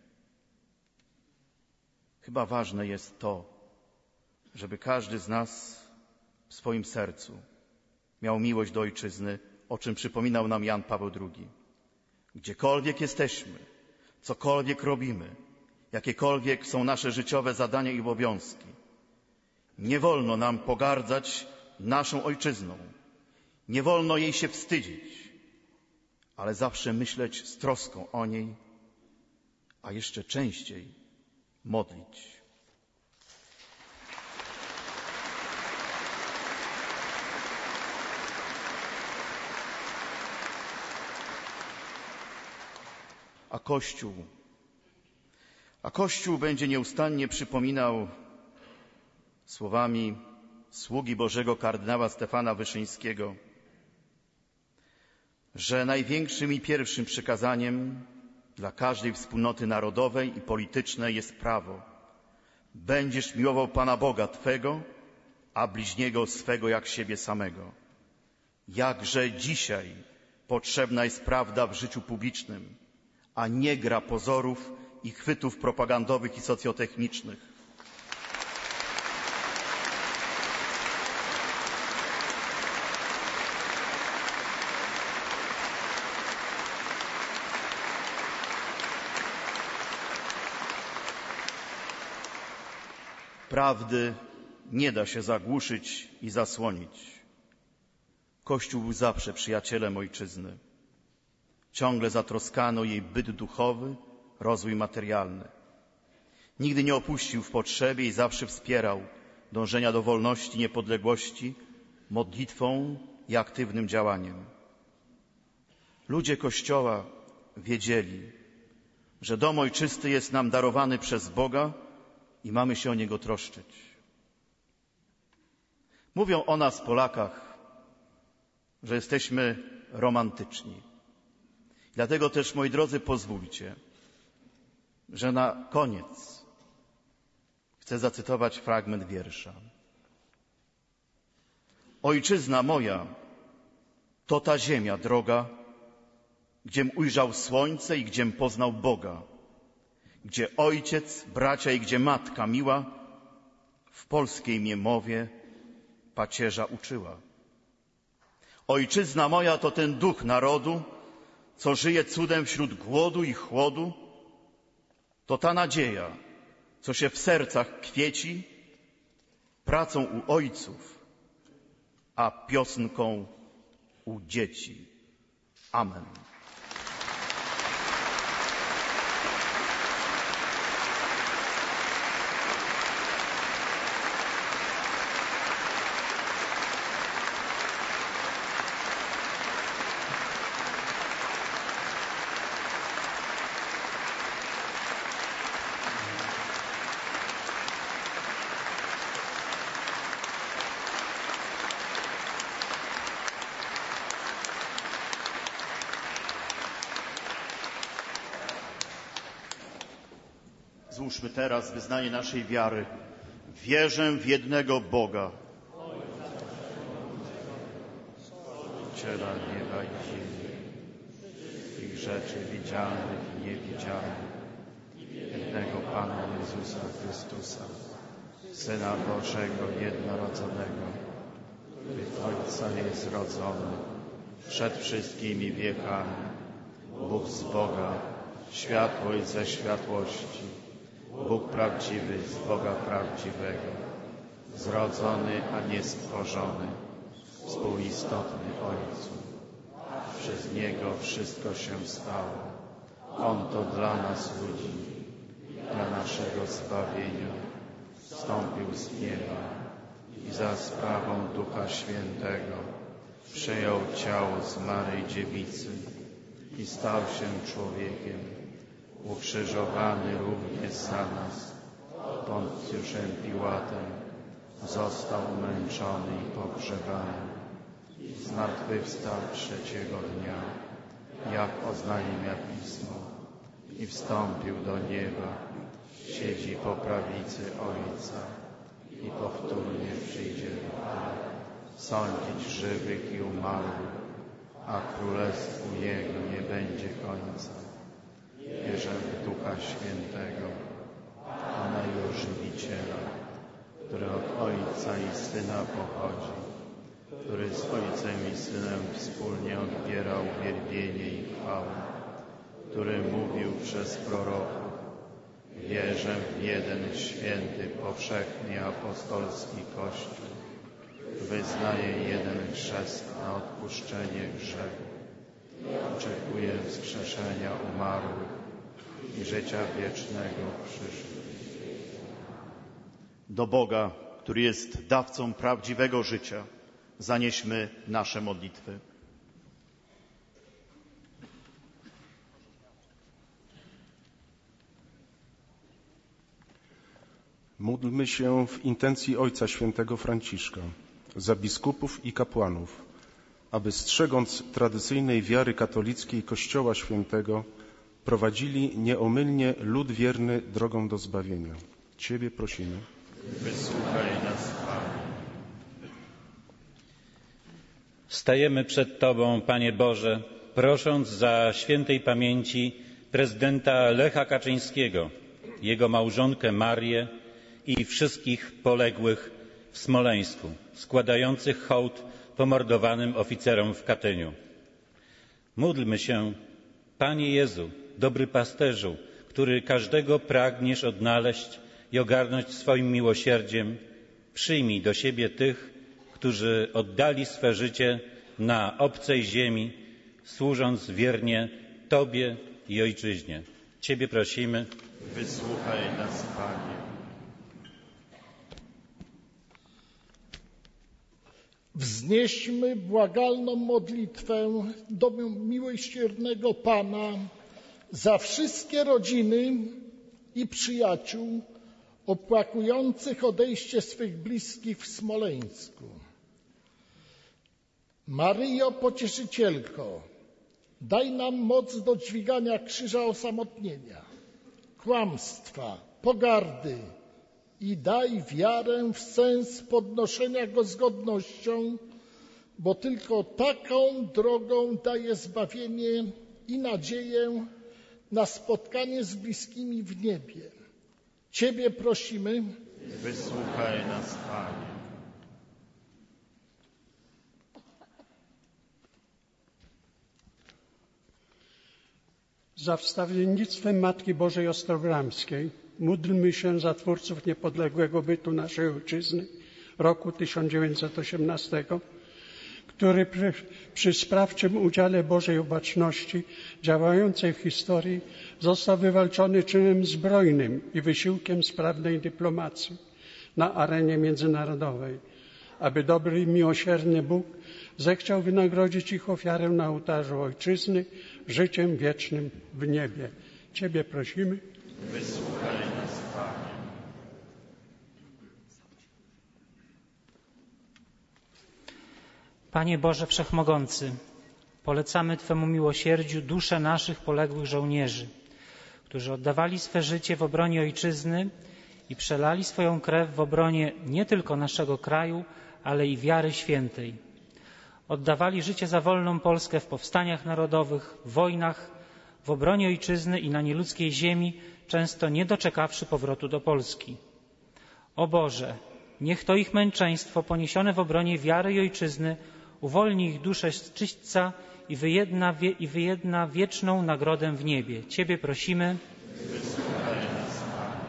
Chyba ważne jest to, żeby każdy z nas w swoim sercu miał miłość do ojczyzny, o czym przypominał nam Jan Paweł II. Gdziekolwiek jesteśmy, cokolwiek robimy, jakiekolwiek są nasze życiowe zadania i obowiązki, nie wolno nam pogardzać naszą ojczyzną. Nie wolno jej się wstydzić, ale zawsze myśleć z troską o niej, a jeszcze częściej modlić. A Kościół będzie nieustannie przypominał słowami sługi Bożego kardynała Stefana Wyszyńskiego, że największym i pierwszym przykazaniem dla każdej wspólnoty narodowej i politycznej jest prawo. Będziesz miłował Pana Boga Twego, a bliźniego swego jak siebie samego. Jakże dzisiaj potrzebna jest prawda w życiu publicznym, a nie gra pozorów i chwytów propagandowych i socjotechnicznych. Prawdy nie da się zagłuszyć i zasłonić. Kościół był zawsze przyjacielem ojczyzny. Ciągle zatroskano jej byt duchowy, rozwój materialny. Nigdy nie opuścił w potrzebie i zawsze wspierał dążenia do wolności, niepodległości modlitwą i aktywnym działaniem. Ludzie Kościoła wiedzieli, że dom ojczysty jest nam darowany przez Boga i mamy się o niego troszczyć. Mówią o nas, Polakach, że jesteśmy romantyczni. Dlatego też, moi drodzy, pozwólcie, że na koniec chcę zacytować fragment wiersza. Ojczyzna moja to ta ziemia droga, gdziem ujrzał słońce i gdziem poznał Boga, gdzie ojciec, bracia i gdzie matka miła w polskiej mnie mowie pacierza uczyła. Ojczyzna moja to ten duch narodu, co żyje cudem wśród głodu i chłodu, to ta nadzieja, co się w sercach kwieci, pracą u ojców, a piosnką u dzieci. Amen. Złóżmy teraz wyznanie naszej wiary. Wierzę w jednego Boga, Stworzyciela nieba i ziemi, wszystkich rzeczy widzialnych i niewidzialnych, jednego Pana Jezusa Chrystusa, Syna Bożego jednorodzonego, który z Ojca jest zrodzony, przed wszystkimi wiekami, Bóg z Boga, światłość ze światłości, Bóg prawdziwy z Boga prawdziwego, zrodzony, a nie stworzony, współistotny Ojcu. Przez Niego wszystko się stało. On to dla nas ludzi, dla naszego zbawienia, wstąpił z nieba i za sprawą Ducha Świętego przyjął ciało z Maryi Dziewicy i stał się człowiekiem, ukrzyżowany również za nas, Poncjuszem Piłatem, został umęczony i pogrzebany, zmartwychwstał trzeciego dnia, jak oznajmia Pismo, i wstąpił do nieba, siedzi po prawicy Ojca i powtórnie przyjdzie do góry, sądzić żywych i umarłych, a królestwu Jego nie będzie końca. Wierzę w Ducha Świętego, Pana i Ożywiciela, który od Ojca i Syna pochodzi, który z Ojcem i Synem wspólnie odbiera uwielbienie i chwałę, który mówił przez proroków. Wierzę w jeden święty, powszechny apostolski Kościół. Wyznaję jeden chrzest na odpuszczenie grzechów. Oczekuję wskrzeszenia umarłych i życia wiecznego w przyszłości. Do Boga, który jest dawcą prawdziwego życia, zanieśmy nasze modlitwy. Módlmy się w intencji Ojca Świętego Franciszka za biskupów i kapłanów, aby strzegąc tradycyjnej wiary katolickiej Kościoła Świętego prowadzili nieomylnie lud wierny drogą do zbawienia. Ciebie prosimy. Wysłuchaj nas, Panie. Stajemy przed Tobą, Panie Boże, prosząc za świętej pamięci prezydenta Lecha Kaczyńskiego, jego małżonkę Marię i wszystkich poległych w Smoleńsku, składających hołd pomordowanym oficerom w Katyniu. Módlmy się, Panie Jezu, dobry pasterzu, który każdego pragniesz odnaleźć i ogarnąć swoim miłosierdziem, przyjmij do siebie tych, którzy oddali swe życie na obcej ziemi, służąc wiernie Tobie i Ojczyźnie. Ciebie prosimy. Wysłuchaj nas, Panie. Wznieśmy błagalną modlitwę do miłosiernego Pana za wszystkie rodziny i przyjaciół opłakujących odejście swych bliskich w Smoleńsku. Maryjo Pocieszycielko, daj nam moc do dźwigania krzyża osamotnienia, kłamstwa, pogardy i daj wiarę w sens podnoszenia go z godnością, bo tylko taką drogą daje zbawienie i nadzieję na spotkanie z bliskimi w niebie. Ciebie prosimy. Wysłuchaj nas, Panie. Za wstawiennictwem Matki Bożej Ostrobramskiej módlmy się za twórców niepodległego bytu naszej Ojczyzny roku 1918, który przy sprawczym udziale Bożej Opatrzności działającej w historii został wywalczony czynem zbrojnym i wysiłkiem sprawnej dyplomacji na arenie międzynarodowej, aby dobry i miłosierny Bóg zechciał wynagrodzić ich ofiarę na ołtarzu Ojczyzny życiem wiecznym w niebie. Ciebie prosimy. Wysłuchaj nas, Panie. Panie Boże Wszechmogący, polecamy Twemu miłosierdziu dusze naszych poległych żołnierzy, którzy oddawali swe życie w obronie Ojczyzny i przelali swoją krew w obronie nie tylko naszego kraju, ale i wiary świętej. Oddawali życie za wolną Polskę w powstaniach narodowych, wojnach, w obronie Ojczyzny i na nieludzkiej ziemi, często nie doczekawszy powrotu do Polski. O Boże, niech to ich męczeństwo poniesione w obronie wiary i Ojczyzny uwolni ich duszę z czyśćca i wyjedna wieczną nagrodę w niebie. Ciebie prosimy. Wysłuchaj nas, Panie.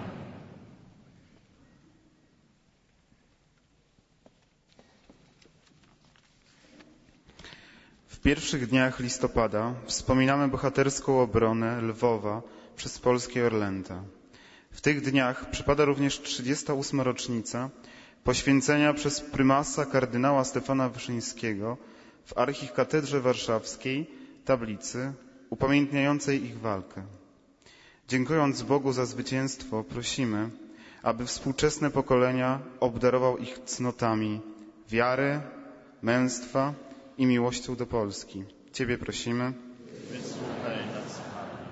W pierwszych dniach listopada wspominamy bohaterską obronę Lwowa przez polskie Orlęta. W tych dniach przypada również 38. rocznica poświęcenia przez prymasa kardynała Stefana Wyszyńskiego w archikatedrze warszawskiej tablicy upamiętniającej ich walkę. Dziękując Bogu za zwycięstwo, prosimy, aby współczesne pokolenia obdarował ich cnotami wiary, męstwa i miłością do Polski. Ciebie prosimy. Wysłuchaj nas, Panie.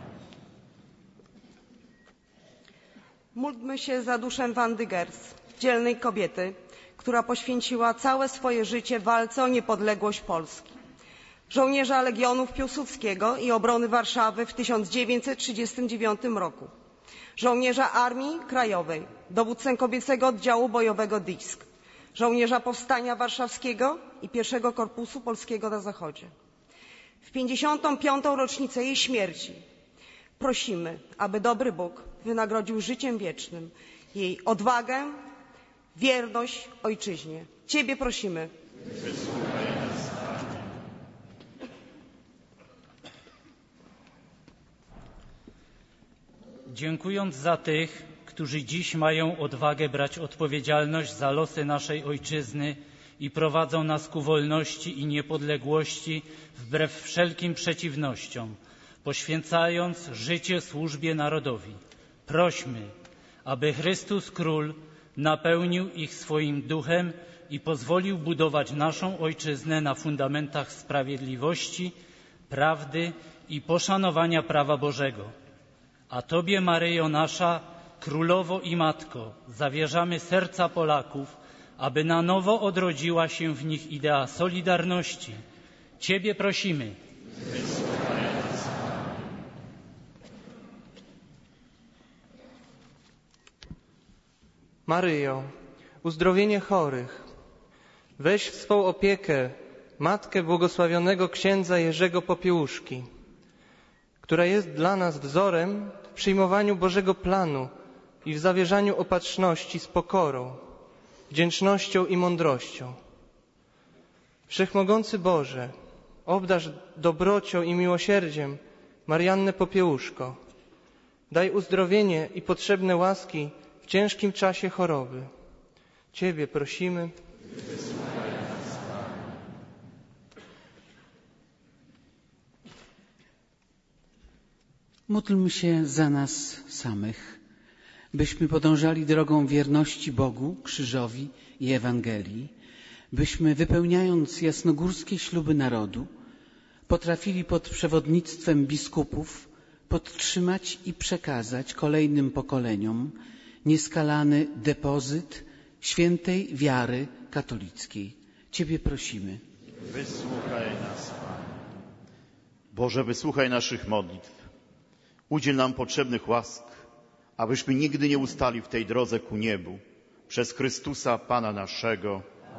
Módlmy się za duszę Wandy Gers, dzielnej kobiety, która poświęciła całe swoje życie walce o niepodległość Polski. Żołnierza Legionów Piłsudskiego i obrony Warszawy w 1939 roku. Żołnierza Armii Krajowej, dowódcę kobiecego oddziału bojowego DISK. Żołnierza Powstania Warszawskiego i I Korpusu Polskiego na Zachodzie. W 55. rocznicę jej śmierci prosimy, aby dobry Bóg wynagrodził życiem wiecznym jej odwagę, wierność Ojczyźnie. Ciebie prosimy. Wysłuchaj nas, Panie. Dziękując za tych, którzy dziś mają odwagę brać odpowiedzialność za losy naszej Ojczyzny i prowadzą nas ku wolności i niepodległości wbrew wszelkim przeciwnościom, poświęcając życie służbie narodowi. Prośmy, aby Chrystus Król napełnił ich swoim duchem i pozwolił budować naszą Ojczyznę na fundamentach sprawiedliwości, prawdy i poszanowania prawa Bożego. A Tobie, Maryjo nasza, Królowo i Matko, zawierzamy serca Polaków, aby na nowo odrodziła się w nich idea solidarności. Ciebie prosimy. Maryjo, uzdrowienie chorych, weź w swą opiekę matkę błogosławionego księdza Jerzego Popiełuszki, która jest dla nas wzorem w przyjmowaniu Bożego planu i w zawierzaniu opatrzności z pokorą, wdzięcznością i mądrością. Wszechmogący Boże, obdarz dobrocią i miłosierdziem Mariannę Popiełuszko. Daj uzdrowienie i potrzebne łaski w ciężkim czasie choroby. Ciebie prosimy. Módlmy się za nas samych, byśmy podążali drogą wierności Bogu, krzyżowi i Ewangelii, byśmy wypełniając jasnogórskie śluby narodu, potrafili pod przewodnictwem biskupów podtrzymać i przekazać kolejnym pokoleniom nieskalany depozyt świętej wiary katolickiej. Ciebie prosimy. Wysłuchaj nas, Panie. Boże, wysłuchaj naszych modlitw. Udziel nam potrzebnych łask, abyśmy nigdy nie ustali w tej drodze ku niebu. Przez Chrystusa, Pana naszego.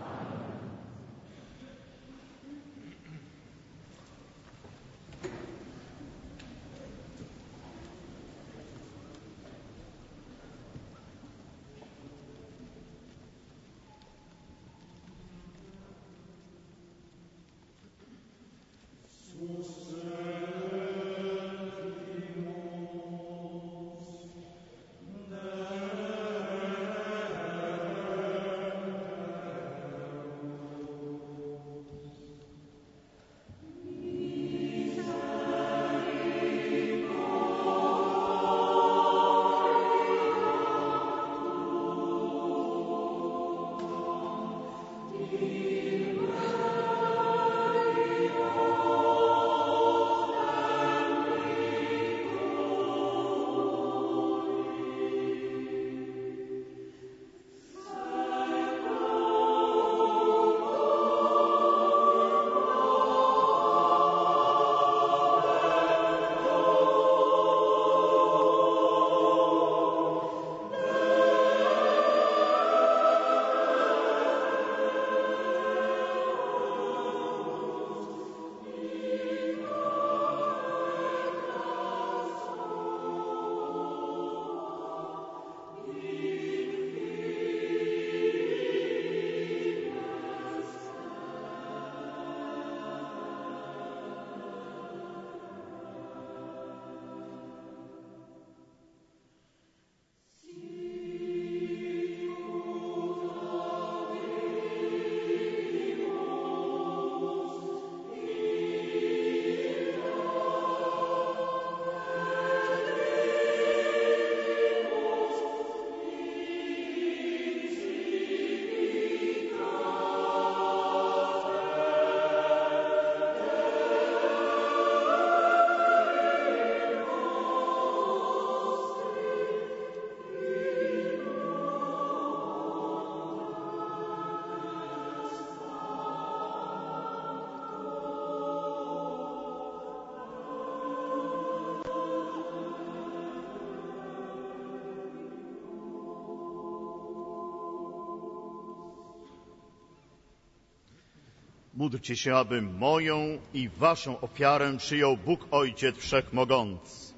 Módlcie się, aby moją i waszą ofiarę przyjął Bóg Ojciec Wszechmogący.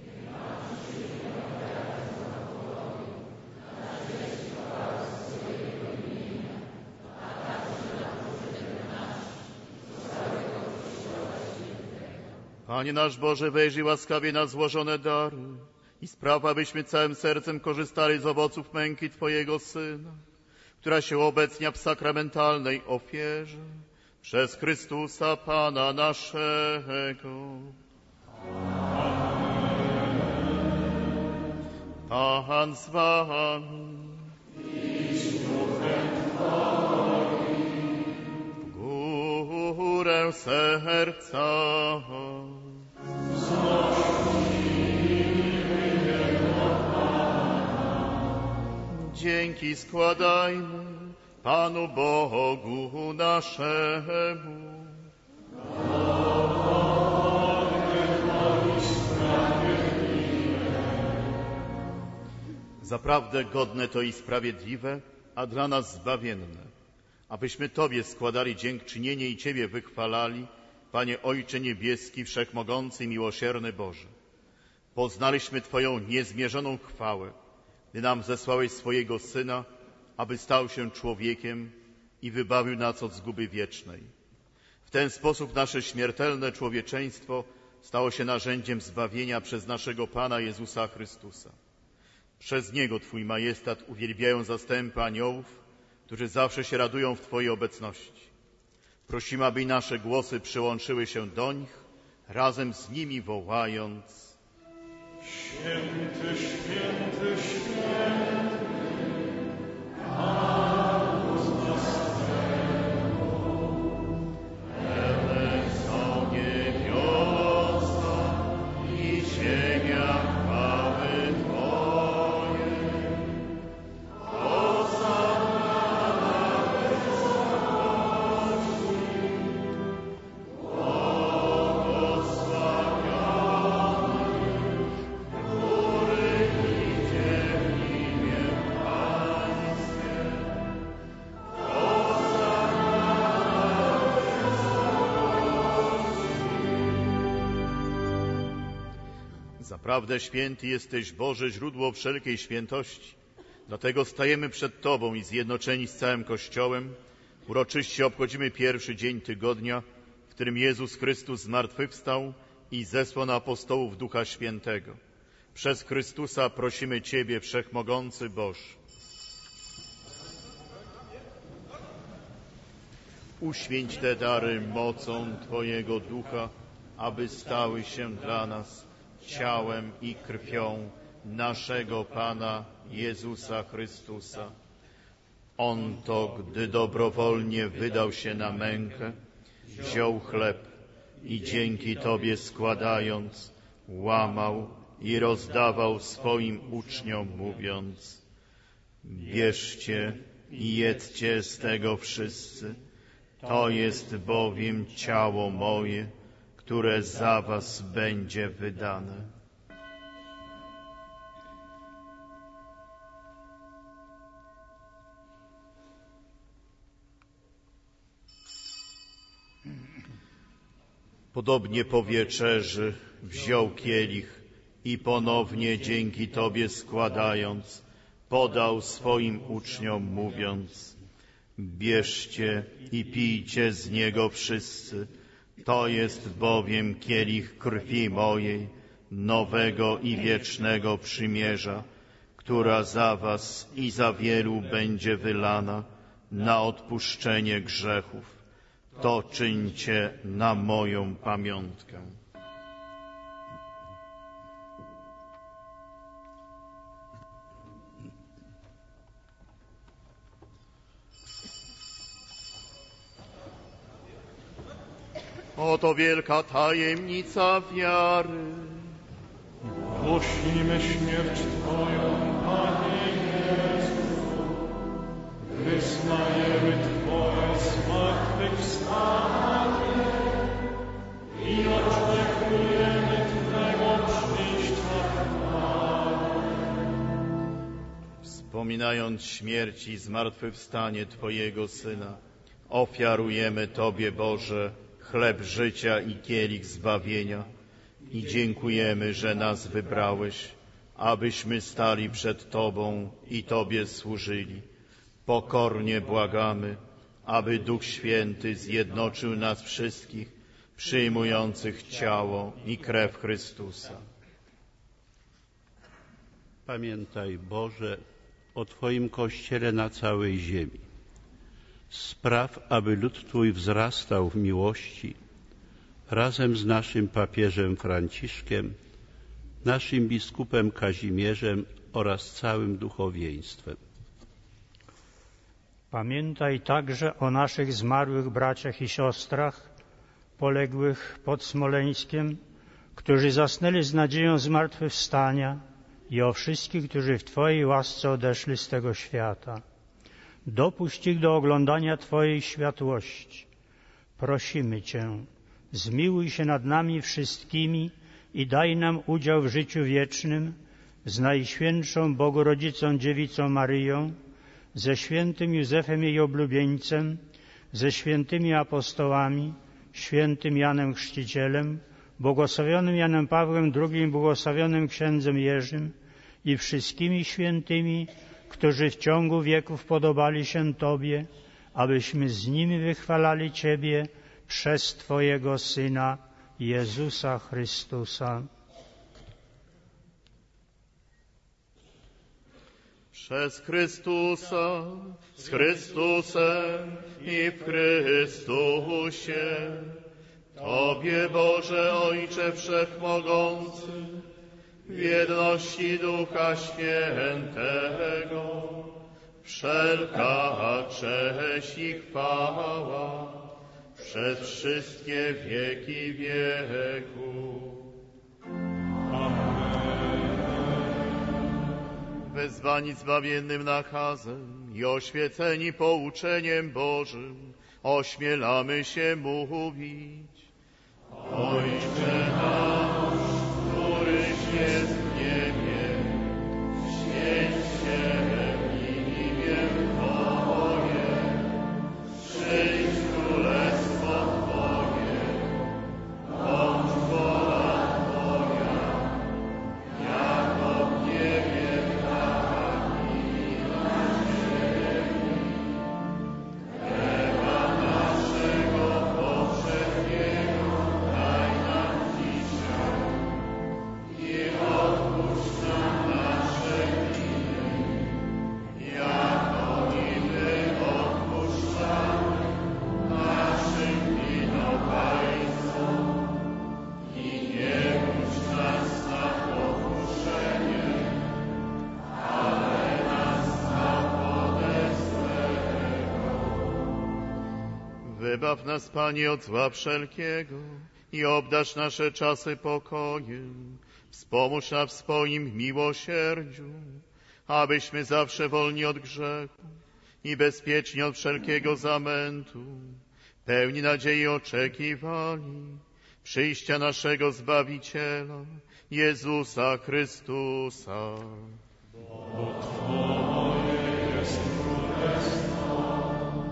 Panie nasz Boże, wejrzyj łaskawie na złożone dary i spraw, abyśmy całym sercem korzystali z owoców męki Twojego Syna, która się obecnia w sakramentalnej ofierze. Przez Chrystusa Pana naszego. Pan z wami. W górę serca. Dzięki składajmy Panu Bogu naszemu. Zaprawdę godne to i sprawiedliwe, a dla nas zbawienne, abyśmy Tobie składali dziękczynienie i Ciebie wychwalali, Panie Ojcze Niebieski, Wszechmogący i Miłosierny Boże. Poznaliśmy Twoją niezmierzoną chwałę, gdy nam zesłałeś swojego Syna, aby stał się człowiekiem i wybawił nas od zguby wiecznej. ten sposób nasze śmiertelne człowieczeństwo stało się narzędziem zbawienia przez naszego Pana Jezusa Chrystusa. Przez Niego Twój majestat uwielbiają zastępy aniołów, którzy zawsze się radują w Twojej obecności. Prosimy, aby nasze głosy przyłączyły się do nich, razem z nimi wołając: Święty, święty, święty, Zaprawdę święty jesteś, Boże, źródło wszelkiej świętości. Dlatego stajemy przed Tobą i zjednoczeni z całym Kościołem uroczyście obchodzimy pierwszy dzień tygodnia, w którym Jezus Chrystus zmartwychwstał i zesłał na apostołów Ducha Świętego. Przez Chrystusa prosimy Ciebie, Wszechmogący Boże. Uświęć te dary mocą Twojego Ducha, aby stały się dla nas ciałem i krwią naszego Pana Jezusa Chrystusa. On to, gdy dobrowolnie wydał się na mękę, wziął chleb i dzięki Tobie składając, łamał i rozdawał swoim uczniom, mówiąc: bierzcie i jedzcie z tego wszyscy, to jest bowiem ciało moje, które za was będzie wydane. Podobnie po wieczerzy wziął kielich i ponownie dzięki Tobie składając, podał swoim uczniom, mówiąc: bierzcie i pijcie z niego wszyscy, to jest bowiem kielich krwi mojej, nowego i wiecznego przymierza, która za was i za wielu będzie wylana na odpuszczenie grzechów. To czyńcie na moją pamiątkę. Oto wielka tajemnica wiary. Głosimy śmierć Twoją, Panie Jezu. Wyznajemy Twoje zmartwychwstanie i oczekujemy Twego przyjścia chwały. Wspominając śmierć i zmartwychwstanie Twojego Syna, ofiarujemy Tobie, Boże, chleb życia i kielich zbawienia i dziękujemy, że nas wybrałeś, abyśmy stali przed Tobą i Tobie służyli. Pokornie błagamy, aby Duch Święty zjednoczył nas wszystkich, przyjmujących ciało i krew Chrystusa. Pamiętaj, Boże, o Twoim Kościele na całej ziemi. Spraw, aby lud Twój wzrastał w miłości, razem z naszym papieżem Franciszkiem, naszym biskupem Kazimierzem oraz całym duchowieństwem. Pamiętaj także o naszych zmarłych braciach i siostrach, poległych pod Smoleńskiem, którzy zasnęli z nadzieją zmartwychwstania, i o wszystkich, którzy w Twojej łasce odeszli z tego świata. Dopuść ich do oglądania Twojej światłości. Prosimy Cię, zmiłuj się nad nami wszystkimi i daj nam udział w życiu wiecznym z Najświętszą Bogorodzicą Dziewicą Maryją, ze świętym Józefem jej oblubieńcem, ze świętymi apostołami, świętym Janem Chrzcicielem, błogosławionym Janem Pawłem II, błogosławionym księdzem Jerzym i wszystkimi świętymi, którzy w ciągu wieków podobali się Tobie, abyśmy z nimi wychwalali Ciebie, przez Twojego Syna, Jezusa Chrystusa. Przez Chrystusa, z Chrystusem i w Chrystusie, Tobie, Boże Ojcze Wszechmogący, w jedności Ducha Świętego, wszelka cześć i chwała przez wszystkie wieki wieków. Wezwani zbawiennym nakazem i oświeceni pouczeniem Bożym, ośmielamy się mówić: Ojcze nasz, któryś jest w niebie, święć się imię Twoje, przyjdź królestwo Twoje, bądź wola Twoja, jako w niebie, tak i na ziemi. Chleba naszego powszedniego daj nam dzisiaj i odpuść nam nasze winy, jako i my odpuszczamy naszym winowajcom. I nie wódź nas na pokuszenie, ale nas ode złego. Wybaw nas, Panie, od zła wszelkiego i obdarz nasze czasy pokojem. Wspomóż nas w swoim miłosierdziu, abyśmy zawsze wolni od grzechu i bezpieczni od wszelkiego zamętu, pełni nadziei oczekiwali przyjścia naszego Zbawiciela, Jezusa Chrystusa. Bo Twoje jest królestwo,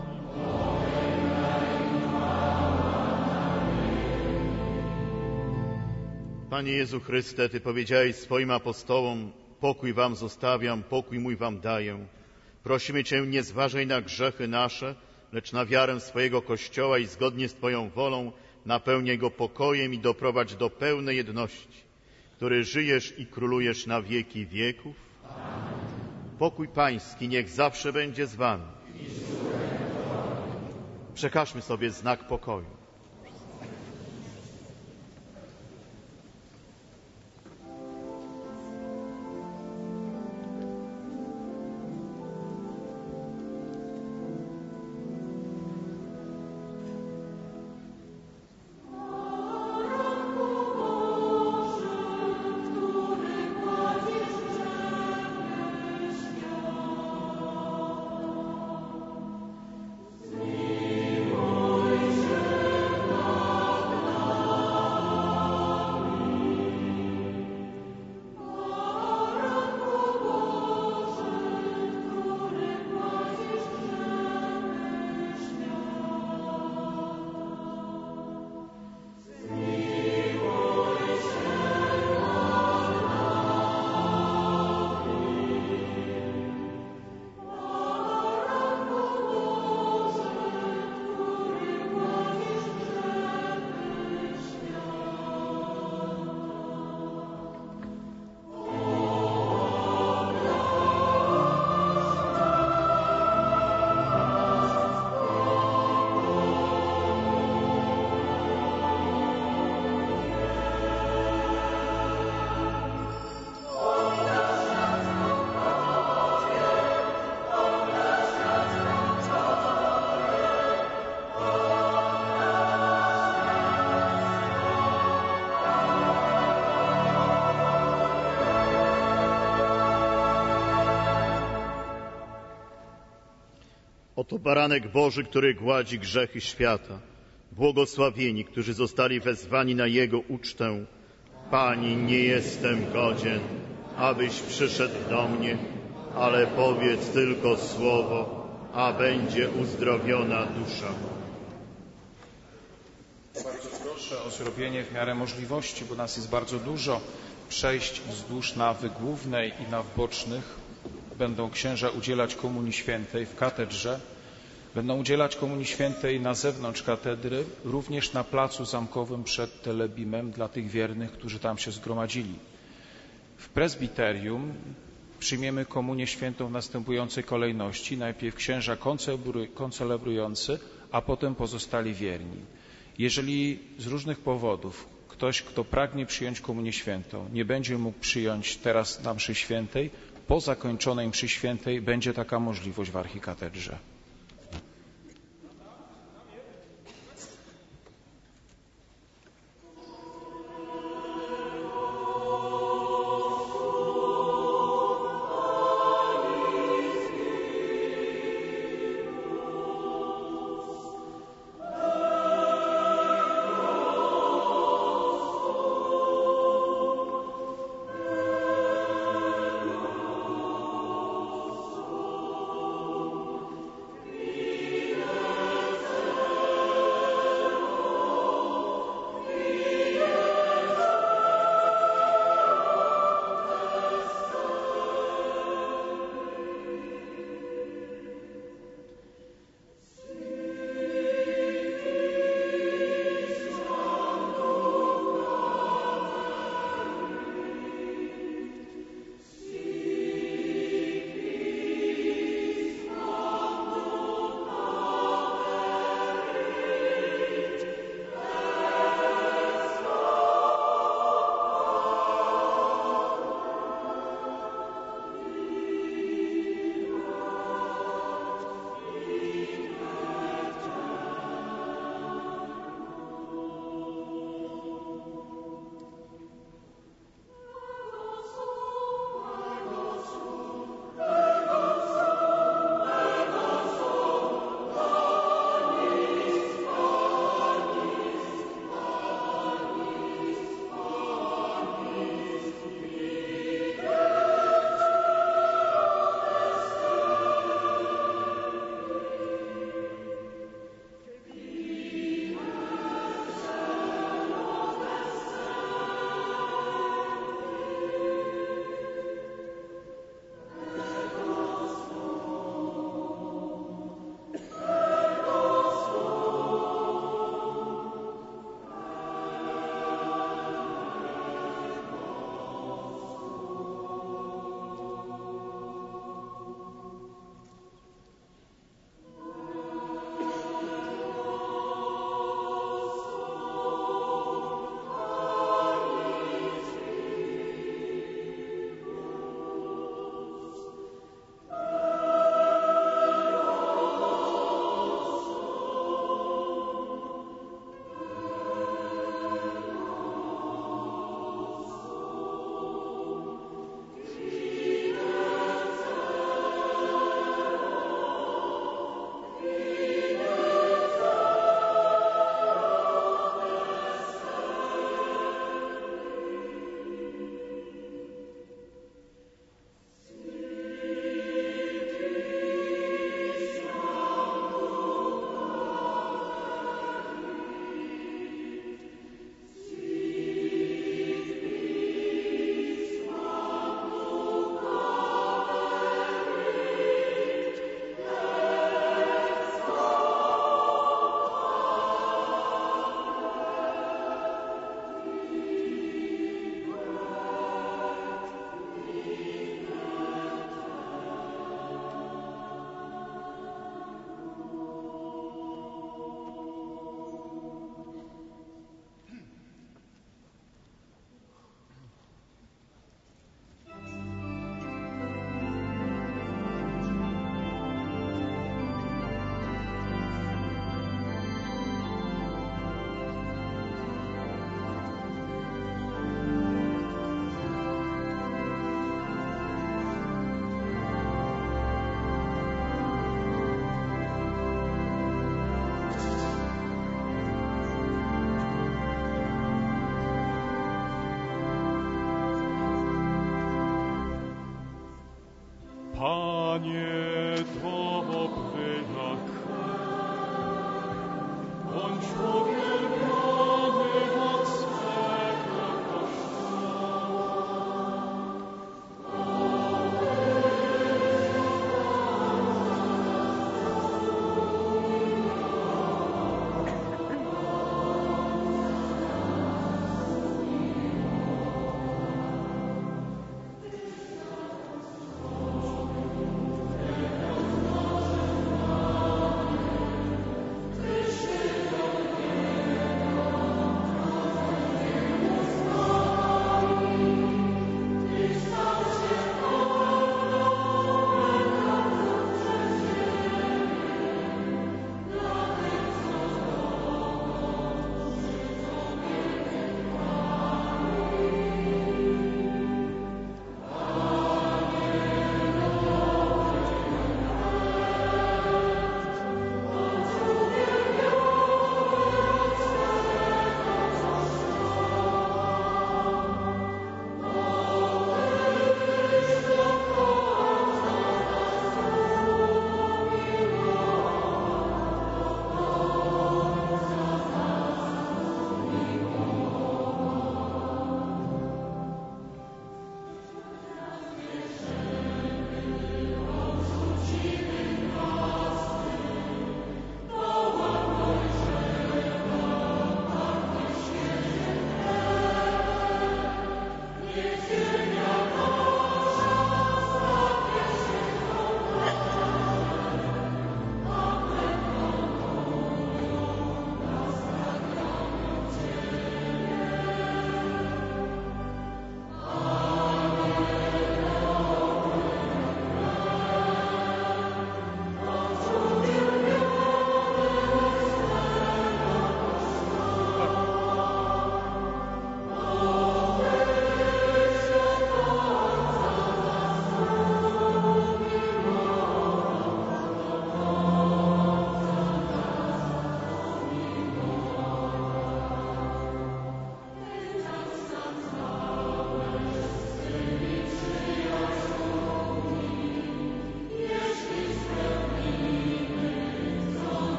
Panie Jezu Chryste, Ty powiedziałeś swoim apostołom: pokój wam zostawiam, pokój mój wam daję. Prosimy Cię, nie zważaj na grzechy nasze, lecz na wiarę swojego Kościoła i zgodnie z Twoją wolą napełnij go pokojem i doprowadź do pełnej jedności, który żyjesz i królujesz na wieki wieków. Pokój Pański niech zawsze będzie z Wami. Przekażmy sobie znak pokoju. Oto baranek Boży, który gładzi grzechy świata. Błogosławieni, którzy zostali wezwani na Jego ucztę. Pani, nie jestem godzien, abyś przyszedł do mnie, ale powiedz tylko słowo, a będzie uzdrowiona dusza. Bardzo proszę o zrobienie w miarę możliwości, bo nas jest bardzo dużo, przejść wzdłuż nawy głównej i naw bocznych. Będą księża udzielać Komunii Świętej w katedrze. Będą udzielać Komunii Świętej na zewnątrz katedry, również na placu zamkowym przed Telebimem dla tych wiernych, którzy tam się zgromadzili. W prezbiterium przyjmiemy Komunię Świętą w następującej kolejności. Najpierw księża koncelebrujący, a potem pozostali wierni. Jeżeli z różnych powodów ktoś, kto pragnie przyjąć Komunię Świętą, nie będzie mógł przyjąć teraz na mszy świętej, po zakończonej mszy świętej będzie taka możliwość w archikatedrze.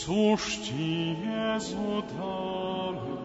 Cóż Ci, Jezu, damy?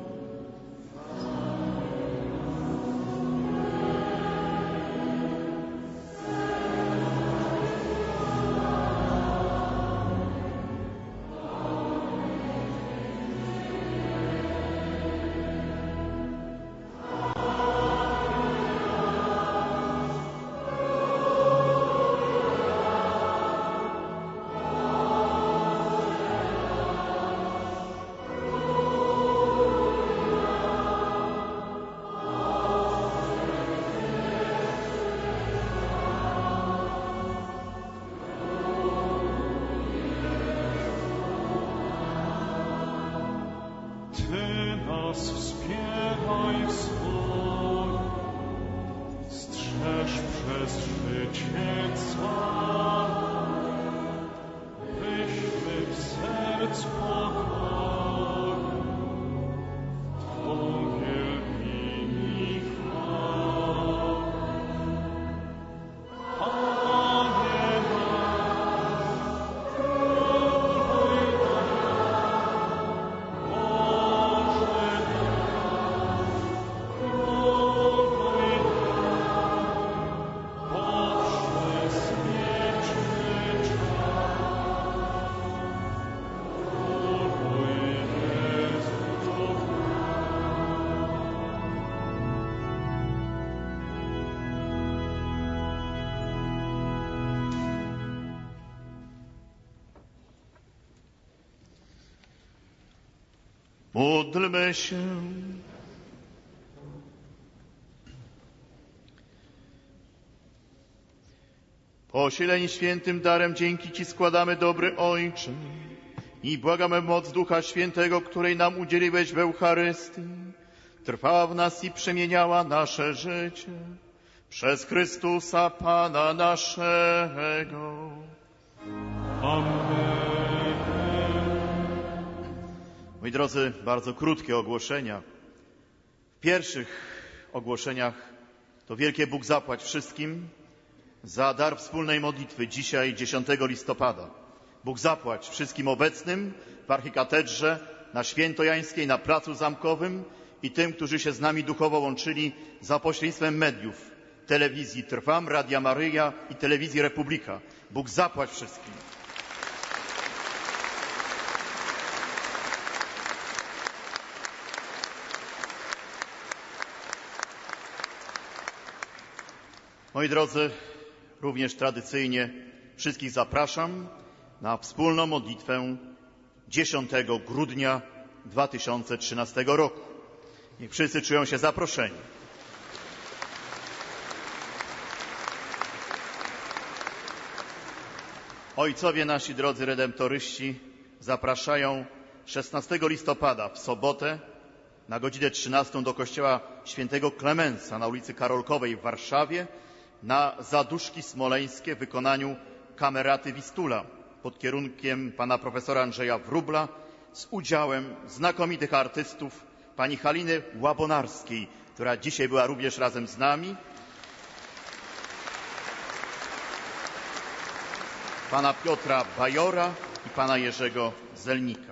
Ty nas wspieraj w swoim, strzeż przez życie całe, wyślij w serc pokoju, Twą wielkimi chwałę. Panie nasz, króluj Módlmy się. Posileni świętym darem dzięki Ci składamy, dobry Ojcze, i błagamy moc Ducha Świętego, której nam udzieliłeś w Eucharystii, trwała w nas i przemieniała nasze życie. Przez Chrystusa Pana naszego. Amen. Moi drodzy, bardzo krótkie ogłoszenia. W pierwszych ogłoszeniach to wielkie Bóg zapłać wszystkim za dar wspólnej modlitwy dzisiaj, 10 listopada. Bóg zapłać wszystkim obecnym w archikatedrze, na Świętojańskiej, na Placu Zamkowym i tym, którzy się z nami duchowo łączyli za pośrednictwem mediów, telewizji Trwam, Radia Maryja i telewizji Republika. Bóg zapłać wszystkim. Moi drodzy, również tradycyjnie wszystkich zapraszam na wspólną modlitwę 10 grudnia 2013 roku. Niech wszyscy czują się zaproszeni. Ojcowie nasi drodzy redemptoryści zapraszają 16 listopada w sobotę na godzinę 13 do kościoła świętego Klemensa na ulicy Karolkowej w Warszawie na zaduszki smoleńskie w wykonaniu Kameraty Wistula pod kierunkiem pana profesora Andrzeja Wróbla z udziałem znakomitych artystów, pani Haliny Łabonarskiej, która dzisiaj była również razem z nami, pana Piotra Bajora i pana Jerzego Zelnika.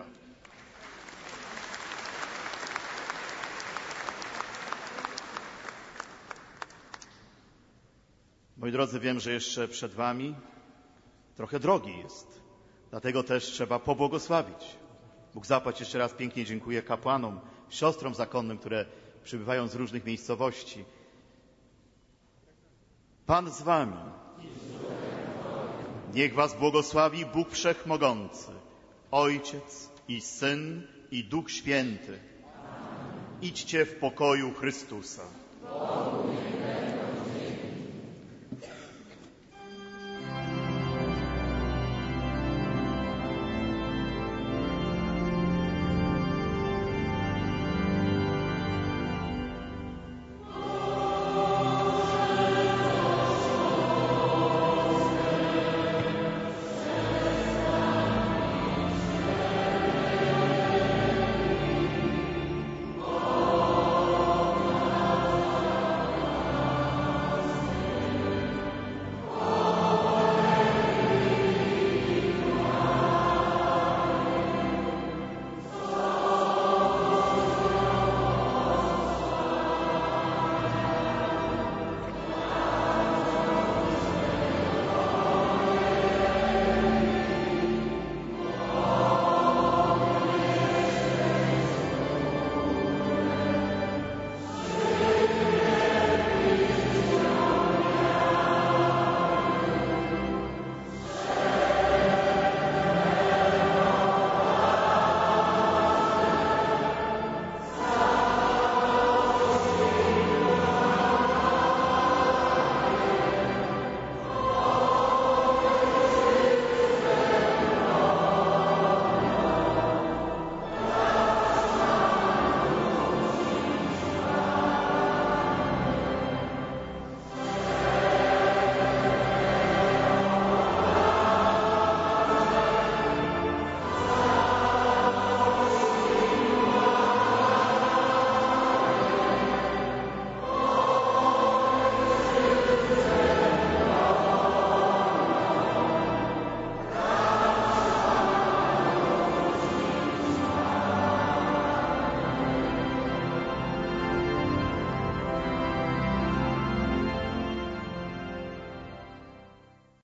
Moi drodzy, wiem, że jeszcze przed wami trochę drogi jest, dlatego też trzeba pobłogosławić. Bóg zapłać, jeszcze raz pięknie dziękuję kapłanom, siostrom zakonnym, które przybywają z różnych miejscowości. Pan z wami. Niech was błogosławi Bóg Wszechmogący, Ojciec i Syn i Duch Święty. Idźcie w pokoju Chrystusa.